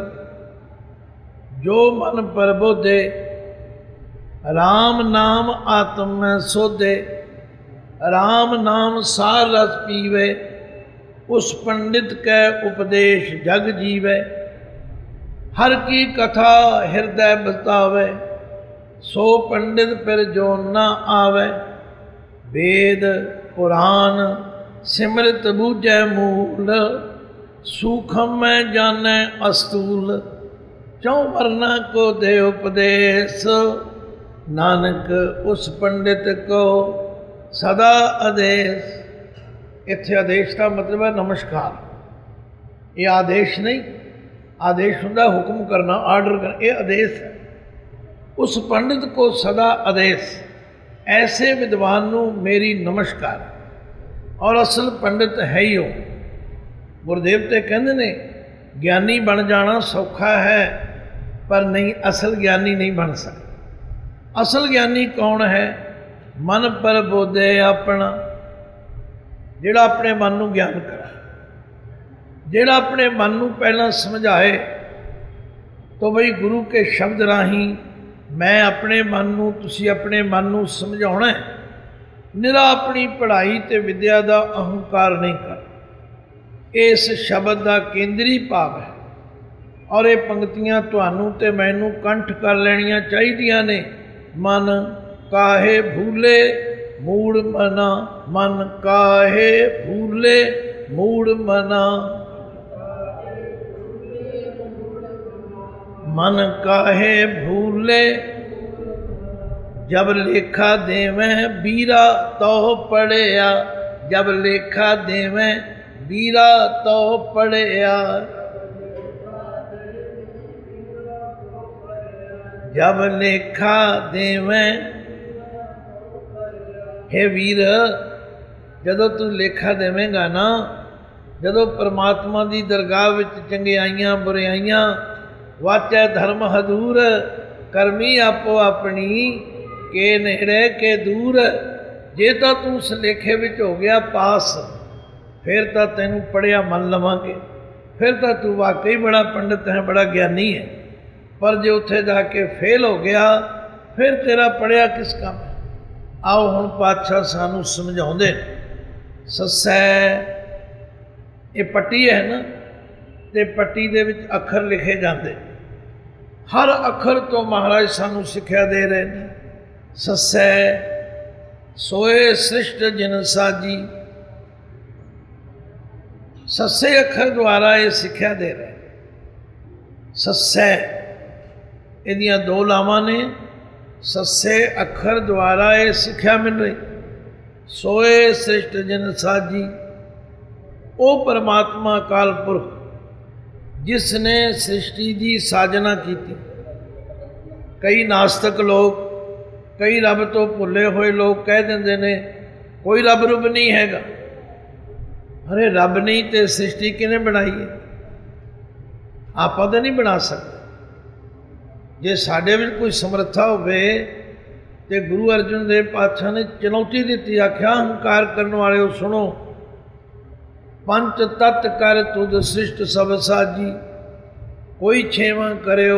जो मन प्रबोधे, राम नाम आत्म में सोधे, राम नाम सार रस पीवे, उस पंडित कै उपदेश जग जीवे। हर की कथा हृदय बतावे, सो पंडित फिर जो न आवे। वेद पुराण सिमरत बूझै मूल, सूखम में जाने अस्तूल। चौं वर्णा को दे उपदेश, नानक उस पंडित को सदा आदेश। इत्थे आदेश का मतलब है नमस्कार। ये आदेश नहीं, आदेश हुंदा हुक्म करना, आर्डर करना, ये आदेश है। उस पंडित को सदा आदेश, ऐसे विद्वान नूं मेरी नमस्कार। और असल पंडित है ही हो। गुरुदेव ते कहंदे ने ज्ञानी बन जाना सौखा है, पर नहीं, असल ज्ञानी नहीं बन सकता। असल ज्ञानी कौन है? मन प्रबोधे अपना, जिहड़ा अपने मन नूं ज्ञान करे, जिहड़ा अपने मन नूं पहला समझाए। तो बई गुरु के शब्द राही मैं अपने मन नूं, तुसीं अपने मन नूं समझाउणा है। निरा अपनी पढ़ाई ते विद्या का अहंकार नहीं कर। इस शब्द का केंद्री भाव है। और ये पंक्तियां तुहानूं ते मैनूं कंठ कर लेनियां चाहीदियां ने। मन काहे भूले मूड़ मना, मन काहे भूले मूड़ मना। मन काहे भूले जब लेखा देवें बीरा तो पढ़िया, जब लेखा देवें बीरा तो पढ़िया, जब लेखा देवें। हे वीर, जदों तू लेखा देवेंगा ना, जदों परमात्मा की दरगाह विच चंगियाइयां बुराइयां वाचै धर्म हदूर, करमी आपो अपनी के नेड़े के दूर। जे तो तू उस लेखे विच हो गया पास, फिर तो तैनू पढ़िया मन लवांगे, फिर तो तू वाकई बड़ा पंडित है, बड़ा ज्ञानी है। पर जे उत्थे जाके फेल हो गया, फिर तेरा पढ़िया किस काम है। आओ हुण पातशाह सानू समझाउंदे ने। सस्सै ये पट्टी है ना, ते पट्टी दे विच अखर लिखे जाते, हर अखर तो महाराज सानू सिक्ख्या दे रहे हैं। सस्सै सोए सृष्ट जिन साजी, सस्से अखर द्वारा ये सिक्ख्या दे रहे हैं। सस्सै इहदियां दो लावां ने, सस्से अखर द्वारा ये सिक्ख्या मिल रही। सोए सृष्ट जिन साजी, ओ परमात्मा अकाल पुरख जिसने सृष्टि की साजना की। कई नास्तिक लोग, कई रब तो भुले हुए लोग कह देंगे ने कोई रब रुब नहीं हैगा। अरे रब नहीं तो सृष्टि किने बनाई है? आप तो नहीं बना सकते। जे साडे विच कोई समर्था होवे ते गुरु अर्जन देव पातशाह ने चुनौती दी, आख्या हंकार करने वाले हो सुनो, पंच तत्त कर तुद सृष्ट सब साजी, कोई छेवा करियो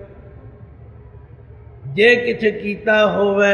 जे किथे कीता होवे।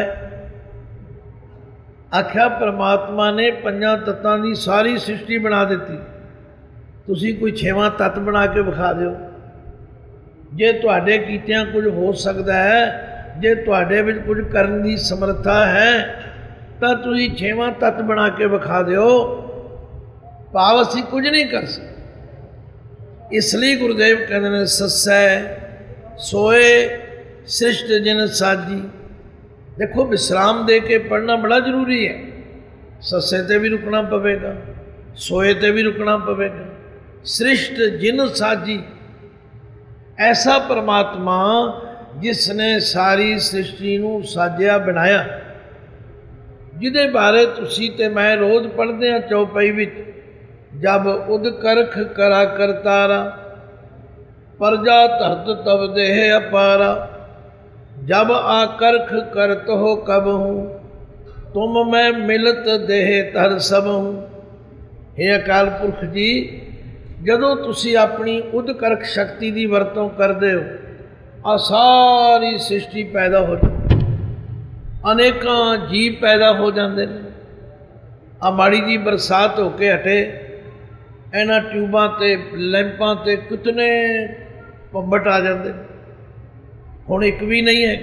आख्या परमात्मा ने पंजां तत्तां दी सारी सृष्टि बना दी, तुसी कोई छेवां तत्त बना के विखा दिओ। जे तुहाडे कीतियां कुछ हो सकता है, जे तुहाडे विच कुछ करन दी समर्था है, तां तुसी छेवां तत्त बना के विखा दिओ। भाव असीं कुछ नहीं कर सकते। इसलिए गुरुदेव कहते हैं सस्सै सोए सृष्ट जिन साजी। देखो विश्राम दे के पढ़ना बड़ा जरूरी है। सस्से ते भी रुकना पवेगा, सोए ते भी रुकना पवेगा। सृष्ट जिन साजी, ऐसा परमात्मा जिसने सारी सृष्टि नूं साजिया बनाया, जिहदे बारे तुसीं ते मैं रोज़ पढ़दे हां चौपाई विच। जब उद करख करा करतारा, प्रजा धरत तब देह अपारा। जब आकर्ख करत हो कब हूँ, तुम मैं मिलत देह तर सब हूँ। हे अकाल पुरख जी, जदों तुसी अपनी उदकरख शक्ति की वरतों करते हो, आ सारी सृष्टि पैदा हो जाती, अनेकां जीव पैदा हो जाते हैं। आ माड़ी जी बरसात होके हटे, इन्हां ट्यूबां ते लैंपां ते कितने पंबट आ जाते, हुण एक भी नहीं है।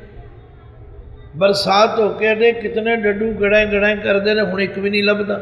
बरसात होके हटे, कितने डड्डू गड़ाए गड़ाए करते हैं, हुण एक भी नहीं लभदा।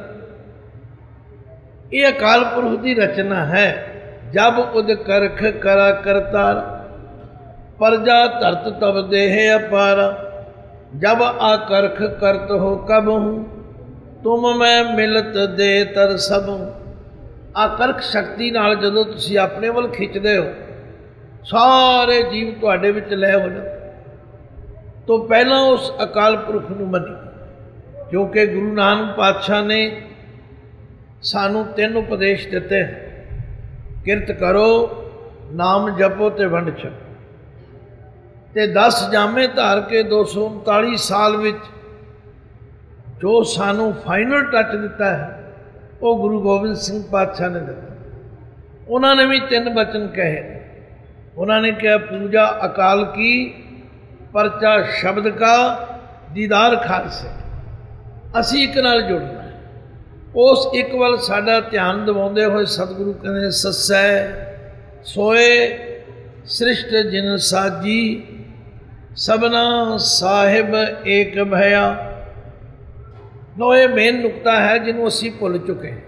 ये अकाल पुरख की रचना है। जब उद करख करा करतार, प्रजा धरत तब देह अपारा। जब आकर्ख करत हो कब हूँ, तुम मैं मिलत दे तर सब हूँ। आकर्ख शक्ति नाल जदों तुसी अपने वल खिंचदे हो, सारे जीव तुहाडे विच लय हो जाते। तो पहला उस अकाल पुरख नूं मनी, क्योंकि गुरु नानक पातशाह ने सानू 3 उपदेश दिते हैं। किरत करो, नाम जपो ते वंड छको। ते 10 जामे धार के 239 साल विच जो सानू फाइनल टच दिता है, वो गुरु गोबिंद सिंह पातशाह ने दिता। उन्होंने भी 3 वचन कहे। उन्होंने कहा पूजा अकाल की, परचा शब्द का, दीदार खालसे। असी एक नाल जुड़ना है। उस एक वाल साडा ध्यान दिवाउंदे होए सतगुरु कहते सस्सै सोए सृष्ट जिन साजी, सबना साहिब एक भया। नो ये मेन नुकता है जिन्हों असी भुल चुके हैं।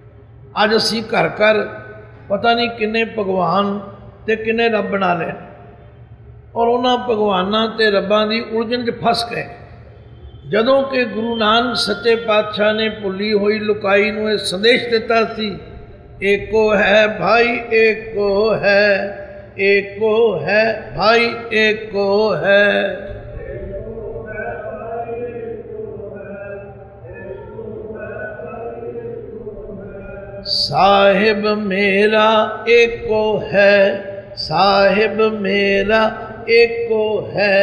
अज असी घर घर पता नहीं किन्ने भगवान ते किन्ने रब बना ले। और उन्हां भगवानां ते रब्बां दी उलझन च फस गए। जदों कि गुरु नानक सच्चे पातशाह ने भुली हुई लुकाई नूं इह संदेश दिता सी, एको है भाई एको है, एको है भाई एको है। साहिब मेरा एको है, साहिब मेरा एको है।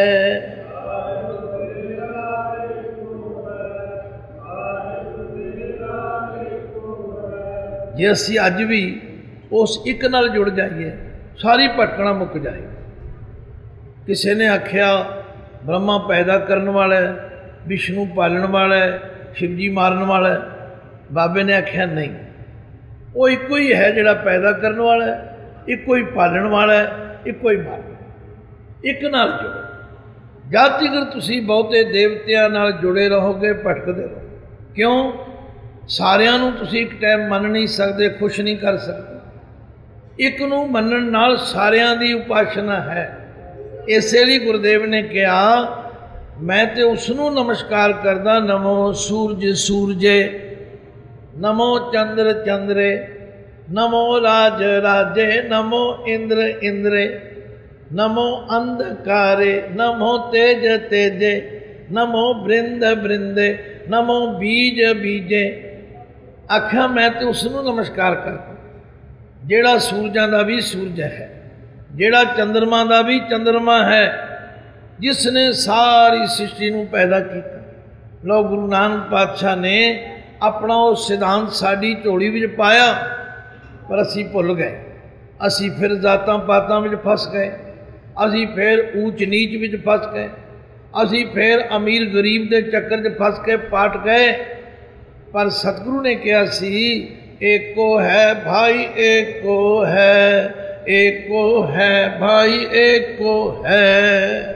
जे असी अज भी उस एक नाल जुड़ जाइए, सारी भटकना मुक जाए। किसी ने आख्या ब्रह्मा पैदा करने वाला है, विष्णु पालन वाला है, शिवजी मारन वाला है। बाबे ने आख्या नहीं, वो एक ही है जिहड़ा पैदा करने वाला है, एक ही पालन वाला है, एक ही मारन। एक नाल जुड़ो। जद तक तुसीं बहुते देवतियां नाल जुड़े रहोगे भटकदे रहो। क्यों? सारिਆਂ ਨੂੰ ਤੁਸੀਂ एक टाइम मन नहीं सकते, खुश नहीं कर सकते। एक नूं मनण नाल सारिਆਂ ਦੀ उपासना है। इसे लिए गुरुदेव ने कहा, मैं तो उसनूं नमस्कार करदा, नमो सूरज सूरजे, नमो चंद्र चंद्रे, नमो राज राजे, नमो इंद्र इंद्रे, नमो अंधकारे, नमो तेज तेजे, नमो बृंद बृंदे, नमो बीज बीजे। आख्या मैं तो उसनूं नमस्कार करदा जिहड़ा सूरजां दा भी सूरज है, जिहड़ा चंद्रमा दा भी चंद्रमा है, जिसने सारी सृष्टि नूं पैदा किया। लो गुरु नानक पातशाह ने अपना वो सिद्धांत साडी झोली विच पाया, पर असी भुल गए। असी फिर जातां पातां विच फस गए, असी फिर ऊच नीच विच फस गए, असी फिर अमीर गरीब के चक्कर च फस के पाट गए। पर सतगुरु ने कहा सी, एको है भाई एको है, एको है भाई एको है।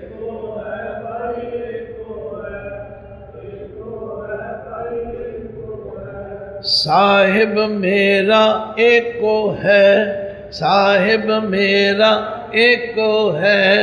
साहिब मेरा एको है, साहिब मेरा एको है।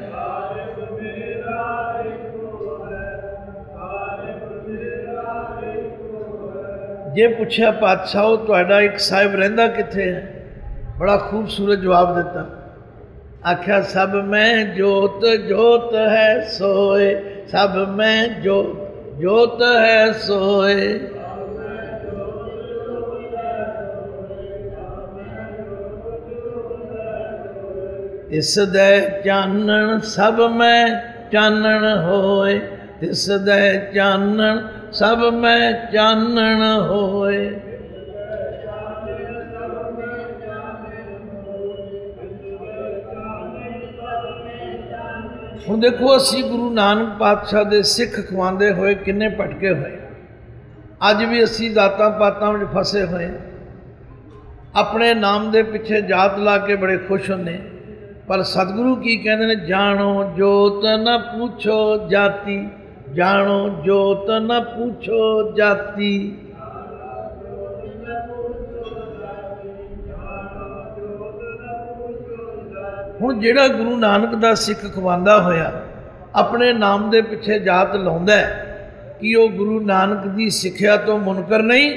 जे पूछा पातशाह तुहाडा एक साहिब रहिंदा किथे है? बड़ा खूबसूरत जवाब दिता। आख्या सब में जोत जोत है सोए, सब में जोत जोत है सोए। तिस दे चानण सब में चानण होए, तिस दे चानण सब में चानण होए। हुण देखो असी गुरु नानक पातशाह दे सिख खवांदे होए किन्ने भटके होए। अज भी असी जातां पातां विच फसे होए। अपने नाम दे पिछे जात ला के बड़े खुश होंदे, पर सतगुरु की कहते हैं, जानो जोत न पूछो जाति, जानो जोत न पूछो जाति। हुण जिहड़ा गुरु नानक दा सिख खवांदा होया अपने नाम दे पिछे जात लाउंदा है, कि वो गुरु नानक दी सिक्ख्या तो मुनकर नहीं।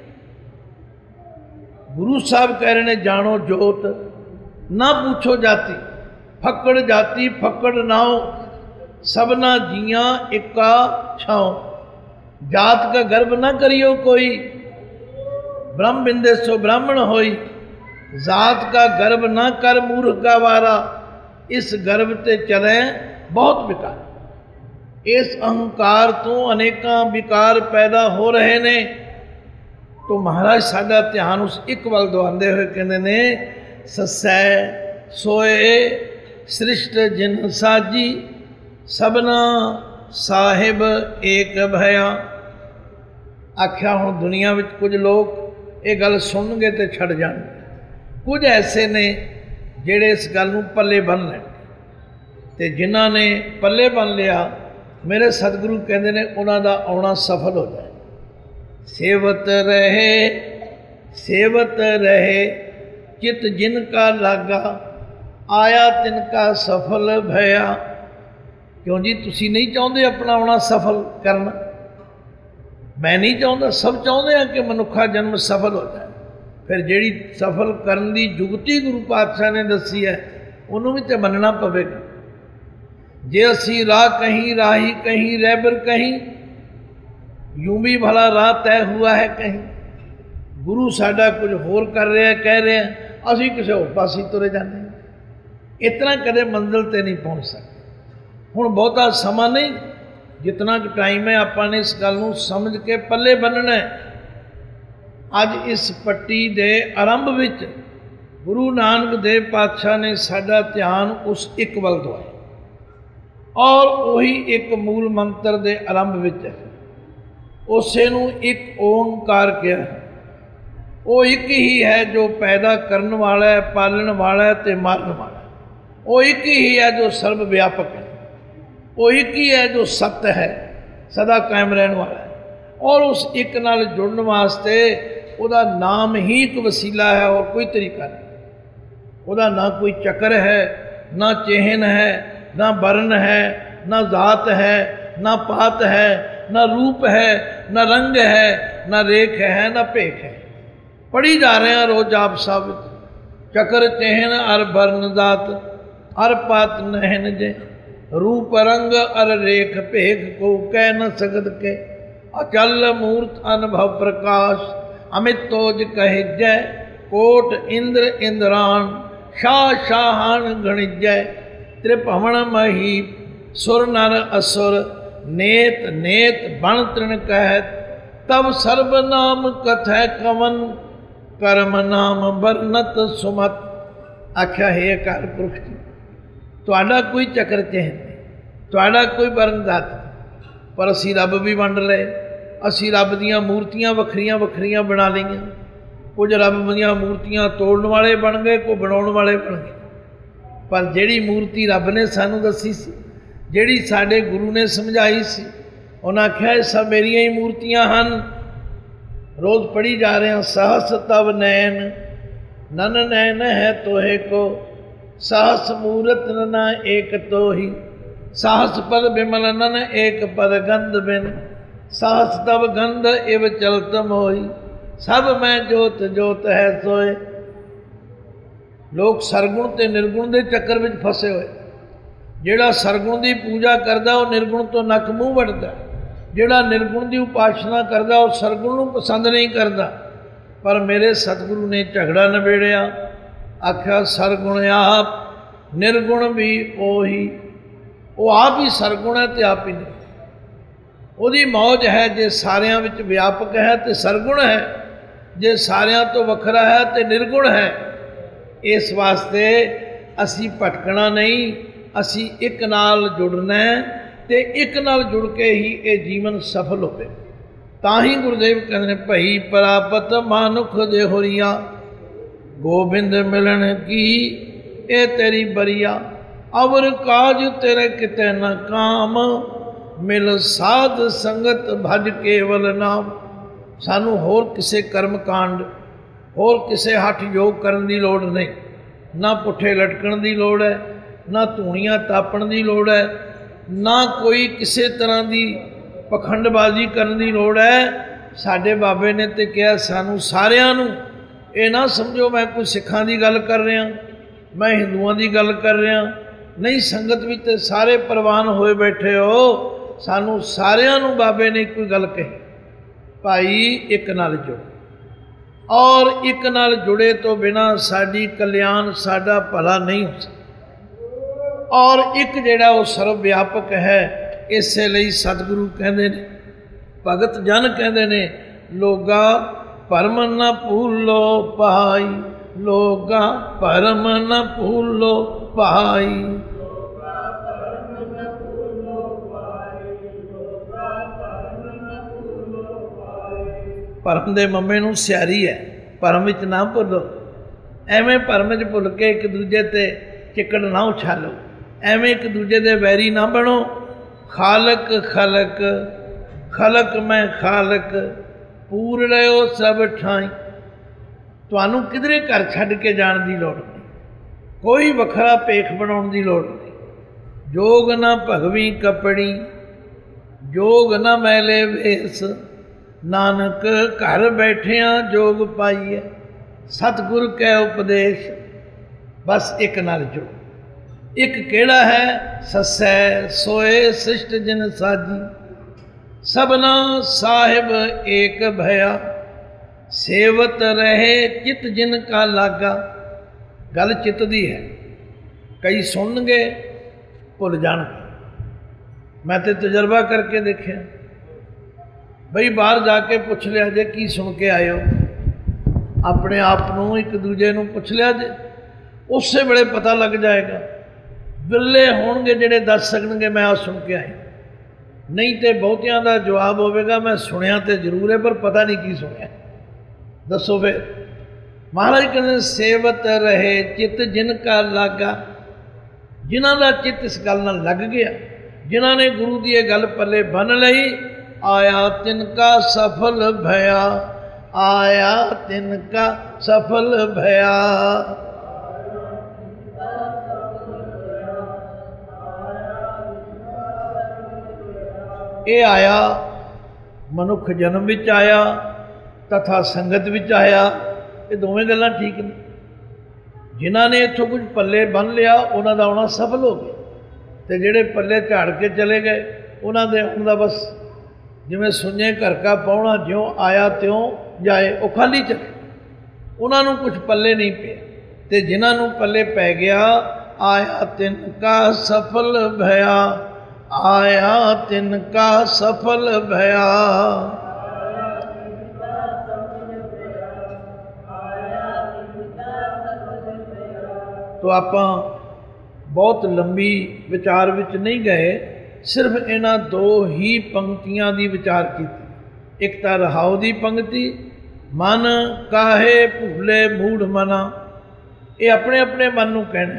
गुरु साहब कह रहे हैं, जानो जोत ना पूछो जाति, फक्कड़ जाति फक्कड़ नाओ, सबना जियां इक्का छाओ। जात का गर्भ न करियो कोई, ब्रह्म बिंदे सो ब्राह्मण होई। जात का गर्भ न कर मूर्ख का वारा, इस गर्भ ते चले बहुत विकार। इस अहंकार तो अनेकां विकार पैदा हो रहे ने। तो महाराज साडा ध्यान उस एक वल दवांदे हुए कहंदे ने, ससै सोए सृष्ट जिन साजी, सबना साहिब एक भया। आख्या हुण दुनिया विच कुछ लोग ये गल सुनगे तो छड़ जाणगे, कुछ ऐसे ने जिहड़े इस गल नूं पल्ले बन लैण, ते जिन्हां ने पल्ले बन लिया मेरे सतगुरु कहंदे ने उन्हां दा आउणा सफल हो जाए। सेवत रहे चित जिनका लागा, आया तिनका सफल भया। क्यों जी, तुसी नहीं चाहते अपना आना सफल करना? मैं नहीं चाहता, सब चाहते हैं कि मनुखा जन्म सफल हो जाए। फिर जिहड़ी सफल करन दी जुगती गुरु पातशाह ने दसी है उन्होंने भी तो मनना पवेगा। जे असी राह कहीं राही कहीं रहबर कहीं, यूं भी भला राह तय हुआ है कहीं। गुरु साडा कुछ होर कर रहा है, कह रहे हैं, असी किसी होर पासे तुरे जाते हैं। इतना कदे मंजिल ते नहीं पहुँच सकते। हुण बहुता समा नहीं, जितना कि टाइम है आपां ने इस गल नूं समझ के पल्ले बन्नना है। अज इस पट्टी दे आरंभ विच गुरु नानक देव पातशाह ने साडा ध्यान उस एक वल दवाया और वही एक मूल मंत्र दे आरंभ विच है। उसे नूं एक ओंकार कहा। वो एक ही है जो पैदा करने वाला है, पालन वाला है ते मारन वाला है। वो एक ही है जो सर्व व्यापक है। वो एक ही है जो सत्य है, सदा कायम रहने वाला है। और उस एक नाल जुड़न वास्ते उहदा नाम ही एक वसीला है और कोई तरीका नहीं। उहदा ना कोई चक्र है, ना चिन्ह है, ना वर्ण है, ना जात है, ना पात है, ना रूप है, ना रंग है, ना रेख है, ना भेख है। पढ़ी जा रहे हैं रोज आप सब, चक्र चिन्ह अर वर्ण जात अर पात नहन जे, रूप रंग अर रेख भेख को कह न सकत के, अचल मूर्त अनुभव प्रकाश अमित तोज कह जय, कोट इंद्र इंद्रान शाह शाहान गणिजय, त्रिभवन मही सुर नर असुर, नेत नेत बण तृण कहत, तब सर्वनाम कथय कवन, कर्म नाम बरनत सुमत। आख्या है अकाल पुरख जी, तुहाडा कोई चक्र चिन्ह नहीं, तुहाडा कोई वर्ण जात नहीं, पर असी रब भी वंड लए। असी रब दीयां मूर्तियां वखरियां वखरियां बना लईआं। कुछ रब दीयां मूर्तियां तोड़न वाले बन गए, कोई बनाउण वाले बन गए। पर जिहड़ी मूर्ति रब ने सानू दसी सी, जिहड़ी साडे गुरु ने समझाई सी, उन्हां आख्या सब मेरियां ही मूर्तियां हन। रोज़ पढ़ी जा रहे हैं, सहस तव नैन नन नैन है तोहे को, सहस मूरत नना एक तो ही, सहस पद बिमल नन एक पद गंध बिन, सहस तब गंध इव चलत मोही, सब मैं जोत जोत है सोए। लोग सरगुण ते निर्गुण के चक्कर में फसे हुए। जिहड़ा सरगुण की पूजा करता वह निर्गुण तो नक मूँह वटदा, जिहड़ा निर्गुण की उपासना करता वह सरगुण नूं पसंद नहीं करता। पर मेरे सतगुरु ने झगड़ा निबेड़िया, आख्या सरगुण आप निर्गुण भी ओही। वो आप ही सरगुण है तो आप ही निर्गुण। ਉਹਦੀ मौज है जे सारियां विच व्यापक है तो सरगुण है, जे सारियां तो वखरा है तो निर्गुण है। इस वास्ते असी भटकना नहीं, असी एक नाल जुड़ना है ते एक नाल जुड़ के ही ये जीवन सफल होवे। तां ही गुरुदेव कहते हैं, भई परापत मानुख दे होरिया, गोबिंद मिलन की ए तेरी बरिया, अवर काज तेरे किते न काम, मिल साध संगत भज केवल नाम। सानू होर किसे कर्म कांड, होर किसे हठ योग करन दी लोड़ नहीं, ना पुठे लटकण दी लोड़ है, ना धूणियां तापण दी लोड़ है, ना कोई किसी तरह की पखंडबाजी करन दी लोड़ है। साडे बाबे ने तो कहा सानू सारियां नू ये ना समझो मैं कोई सिखां दी गल कर रहा, मैं हिंदुआं दी गल कर रहा, नहीं संगत विच ते सारे प्रवान होए बैठे हो। सानू सारियां नू बाबे ने कोई गल कही, भाई एक नाल जुड़ो, और एक नाल जुड़े तो बिना साडी कल्याण साडा भला नहीं हो सकता। और एक जिहड़ा वो सर्व व्यापक है, इसे लई सतगुरु कहते ने, भगत जन कहते ने, लोगा भरम न भूलो भाई, लोगा भरम न भूलो भाई। भरम दे मम्मे नूं सियारी है, भरम विच ना भुलो। एवें भरम च भुल के एक दूजे ते चिकड़ ना उछालो, एवें एक दूजे दे वैरी ना बनो। खालक खलक खलक मैं खालक, पूर रहो सब ठाई। तुहानू किधरे घर छड्ड के जाण दी लोड़ नहीं। कोई वखरा पेख बनाने की लोड़ नहीं। जोग न भगवी कपड़ी, जोग न मैले वेस, नानक घर बैठिया जोग पाइए, सतगुर कै उपदेश। बस एक नाल जुड़ो। एक केड़ा है, ससै सोए शिष्ट जिन साजी, सबना साहिब एक भया, सेवत रहे चित जिन का लागा। गल चित दी है। कई सुनगे भुल जाणगे। मैं तो तजर्बा करके देखिया, बई बाहर जाके पुछ लिया जे की सुन के आए हो, अपने आप नूं एक दूजे नूं पुछ लिया जे, उस वेले पता लग जाएगा। बिरले होणगे जिहड़े दस सकणगे मैं आ सुन के आया, नहीं तो बहुतियां दा जवाब होवेगा मैं सुनिया तो जरूर है पर पता नहीं की सुनिया। दसो फिर। महाराज कहते सेवत रहे चित जिनका लागा, जिन्हां दा चित इस गल नाल लग गया, जिन्हां ने गुरु की यह गल पल्ले बन लई, आया तिनका सफल भया, आया तिनका सफल भया। ये आया मनुख जन्म विच आया तथा संगत विच आया, ये दोवें गल्लां ठीक ने। जिन्हां ने इत्थों कुछ पल्ले बन लिया उन्हां दा आउणा सफल हो गया, ते जिहड़े पल्ले झाड़ के चले गए उन्हां दे आउण दा बस जिवें सुने घर का पाहुणा ज्यों आया त्यों जाए, वो खाली चले, उन्हां नूं कुछ पल्ले नहीं पे। ते जिन्हां नूं पल्ले पै गया, आया तिनका सफल भया, आया तिनका सफल भया। तो आप बहुत लंबी विचार विच नहीं गए, सिर्फ इन्हां दो ही पंक्तियां दी विचार की। एक तां रहाओ दी पंक्ति, मन काहे भूले मूढ़ मना, ये अपने अपने मन नूं कहना,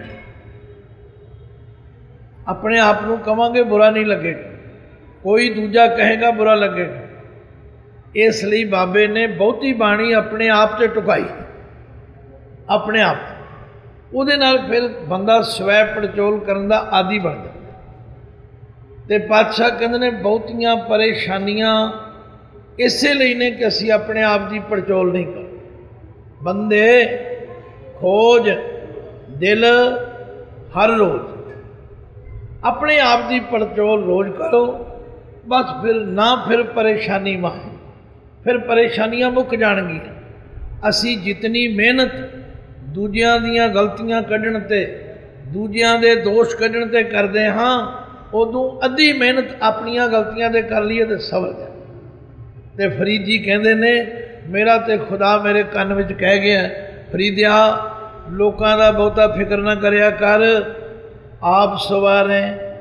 अपने आप को कहांगे बुरा नहीं लगेगा, कोई दूजा कहेगा बुरा लगेगा। इसलिए बाबे ने बहुती बाणी अपने आप से टुकाई, अपने आप उहदे नाल फिर बंदा स्वै पड़चोल करन दा आदि बन जाता। ते पातशाह कहंदे ने बहुतियां परेशानियां इसे लिए ने कि असीं अपने आप की पड़चोल नहीं करते। बंदे खोज दिल हर रोज़ अपने आप की पड़चोल रोज़ करो, बस फिर ना फिर परेशानी माहे, फिर परेशानियां मुक जाणगियां। असी जितनी मेहनत दूजियां दियां गलतियां कढ़ण ते, दूजियां दे दोष कढ़ण ते करते हाँ, उदों अद्धी मेहनत अपनियां गलतियां ते कर लीए तो सवर जाए। ते फरीद जी कहते ने, मेरा तो खुदा मेरे कन विच कह गया, फरीदिया लोकां दा बहुता फिक्र ना करिया कर, आप सवारे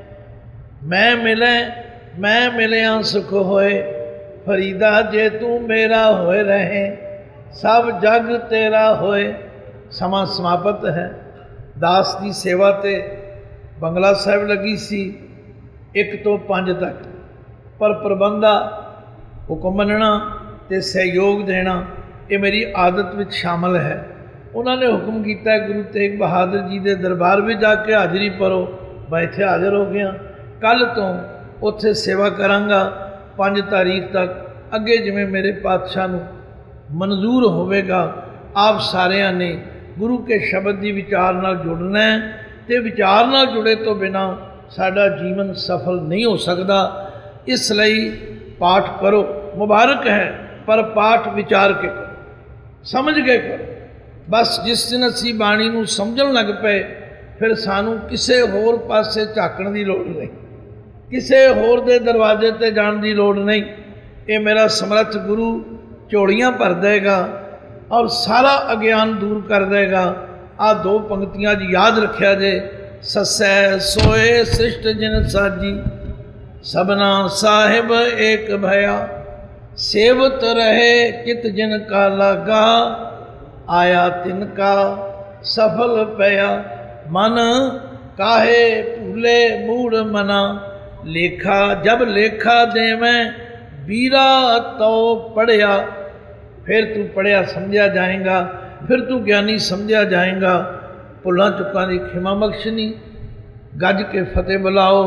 मैं मिलिया सुख होए, फरीदा जे तू मेरा होए रहे, सब जग तेरा होए। समा समाप्त है। दास की सेवा ते बंगला साहिब लगी सी 1 ਤੋਂ 5 तक, पर प्रबंधा हुक्म मनना ते सहयोग देना ये मेरी आदत में शामिल है। उन्होंने हुक्म किया गुरु तेग बहादुर जी के दरबार में जाके हाज़री भरो, मैं इत्थे हाज़र हो गया, कल तो उत्थे सेवा करांगा 5 तारीख तक। अगे जिमें मेरे पातशाह नूं मंजूर होवेगा, आप सारिਆਂ ने गुरु के शब्द की विचार नाल जुड़ना है, तो विचार नाल जुड़े तो बिना साडा जीवन सफल नहीं हो सकता। इसलिए पाठ करो, मुबारक है, पर पाठ विचार के करो, समझ के करो। बस जिस दिन असी बाणी नूं समझण लग पे, फिर सानू किसी होर पासे झाकण की लोड़ नहीं, किसी होर दे दरवाजे ते जाण की लोड़ नहीं। ये मेरा समर्थ गुरु झोलियां भर देगा और सारा अज्ञान दूर कर देगा। आ 2 पंक्तियां याद रखिया जे, ससै सोए शिष्ट जिन साजी, सबना साहिब एक भया, सेवत रहे चित जिन का लागा, आया तिनका सफल पया। मन काहे भूले मूढ़ मना, लेखा जब लेखा देवें बीरा तो पढ़िया। फिर तू पढ़िया समझा जाएगा, फिर तू ज्ञानी समझा जाएगा। ਭੁੱਲਾਂ ਚੁੱਕਾਂ ਦੀ ਖਿਮਾ ਬਖਸ਼ਣੀ। ਗੱਜ ਕੇ ਫਤਿਹ ਬੁਲਾਓ।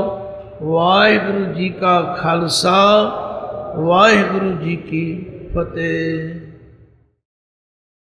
ਵਾਹਿਗੁਰੂ ਜੀ ਕਾ ਖਾਲਸਾ, ਵਾਹਿਗੁਰੂ ਜੀ ਕੀ ਫਤਿਹ।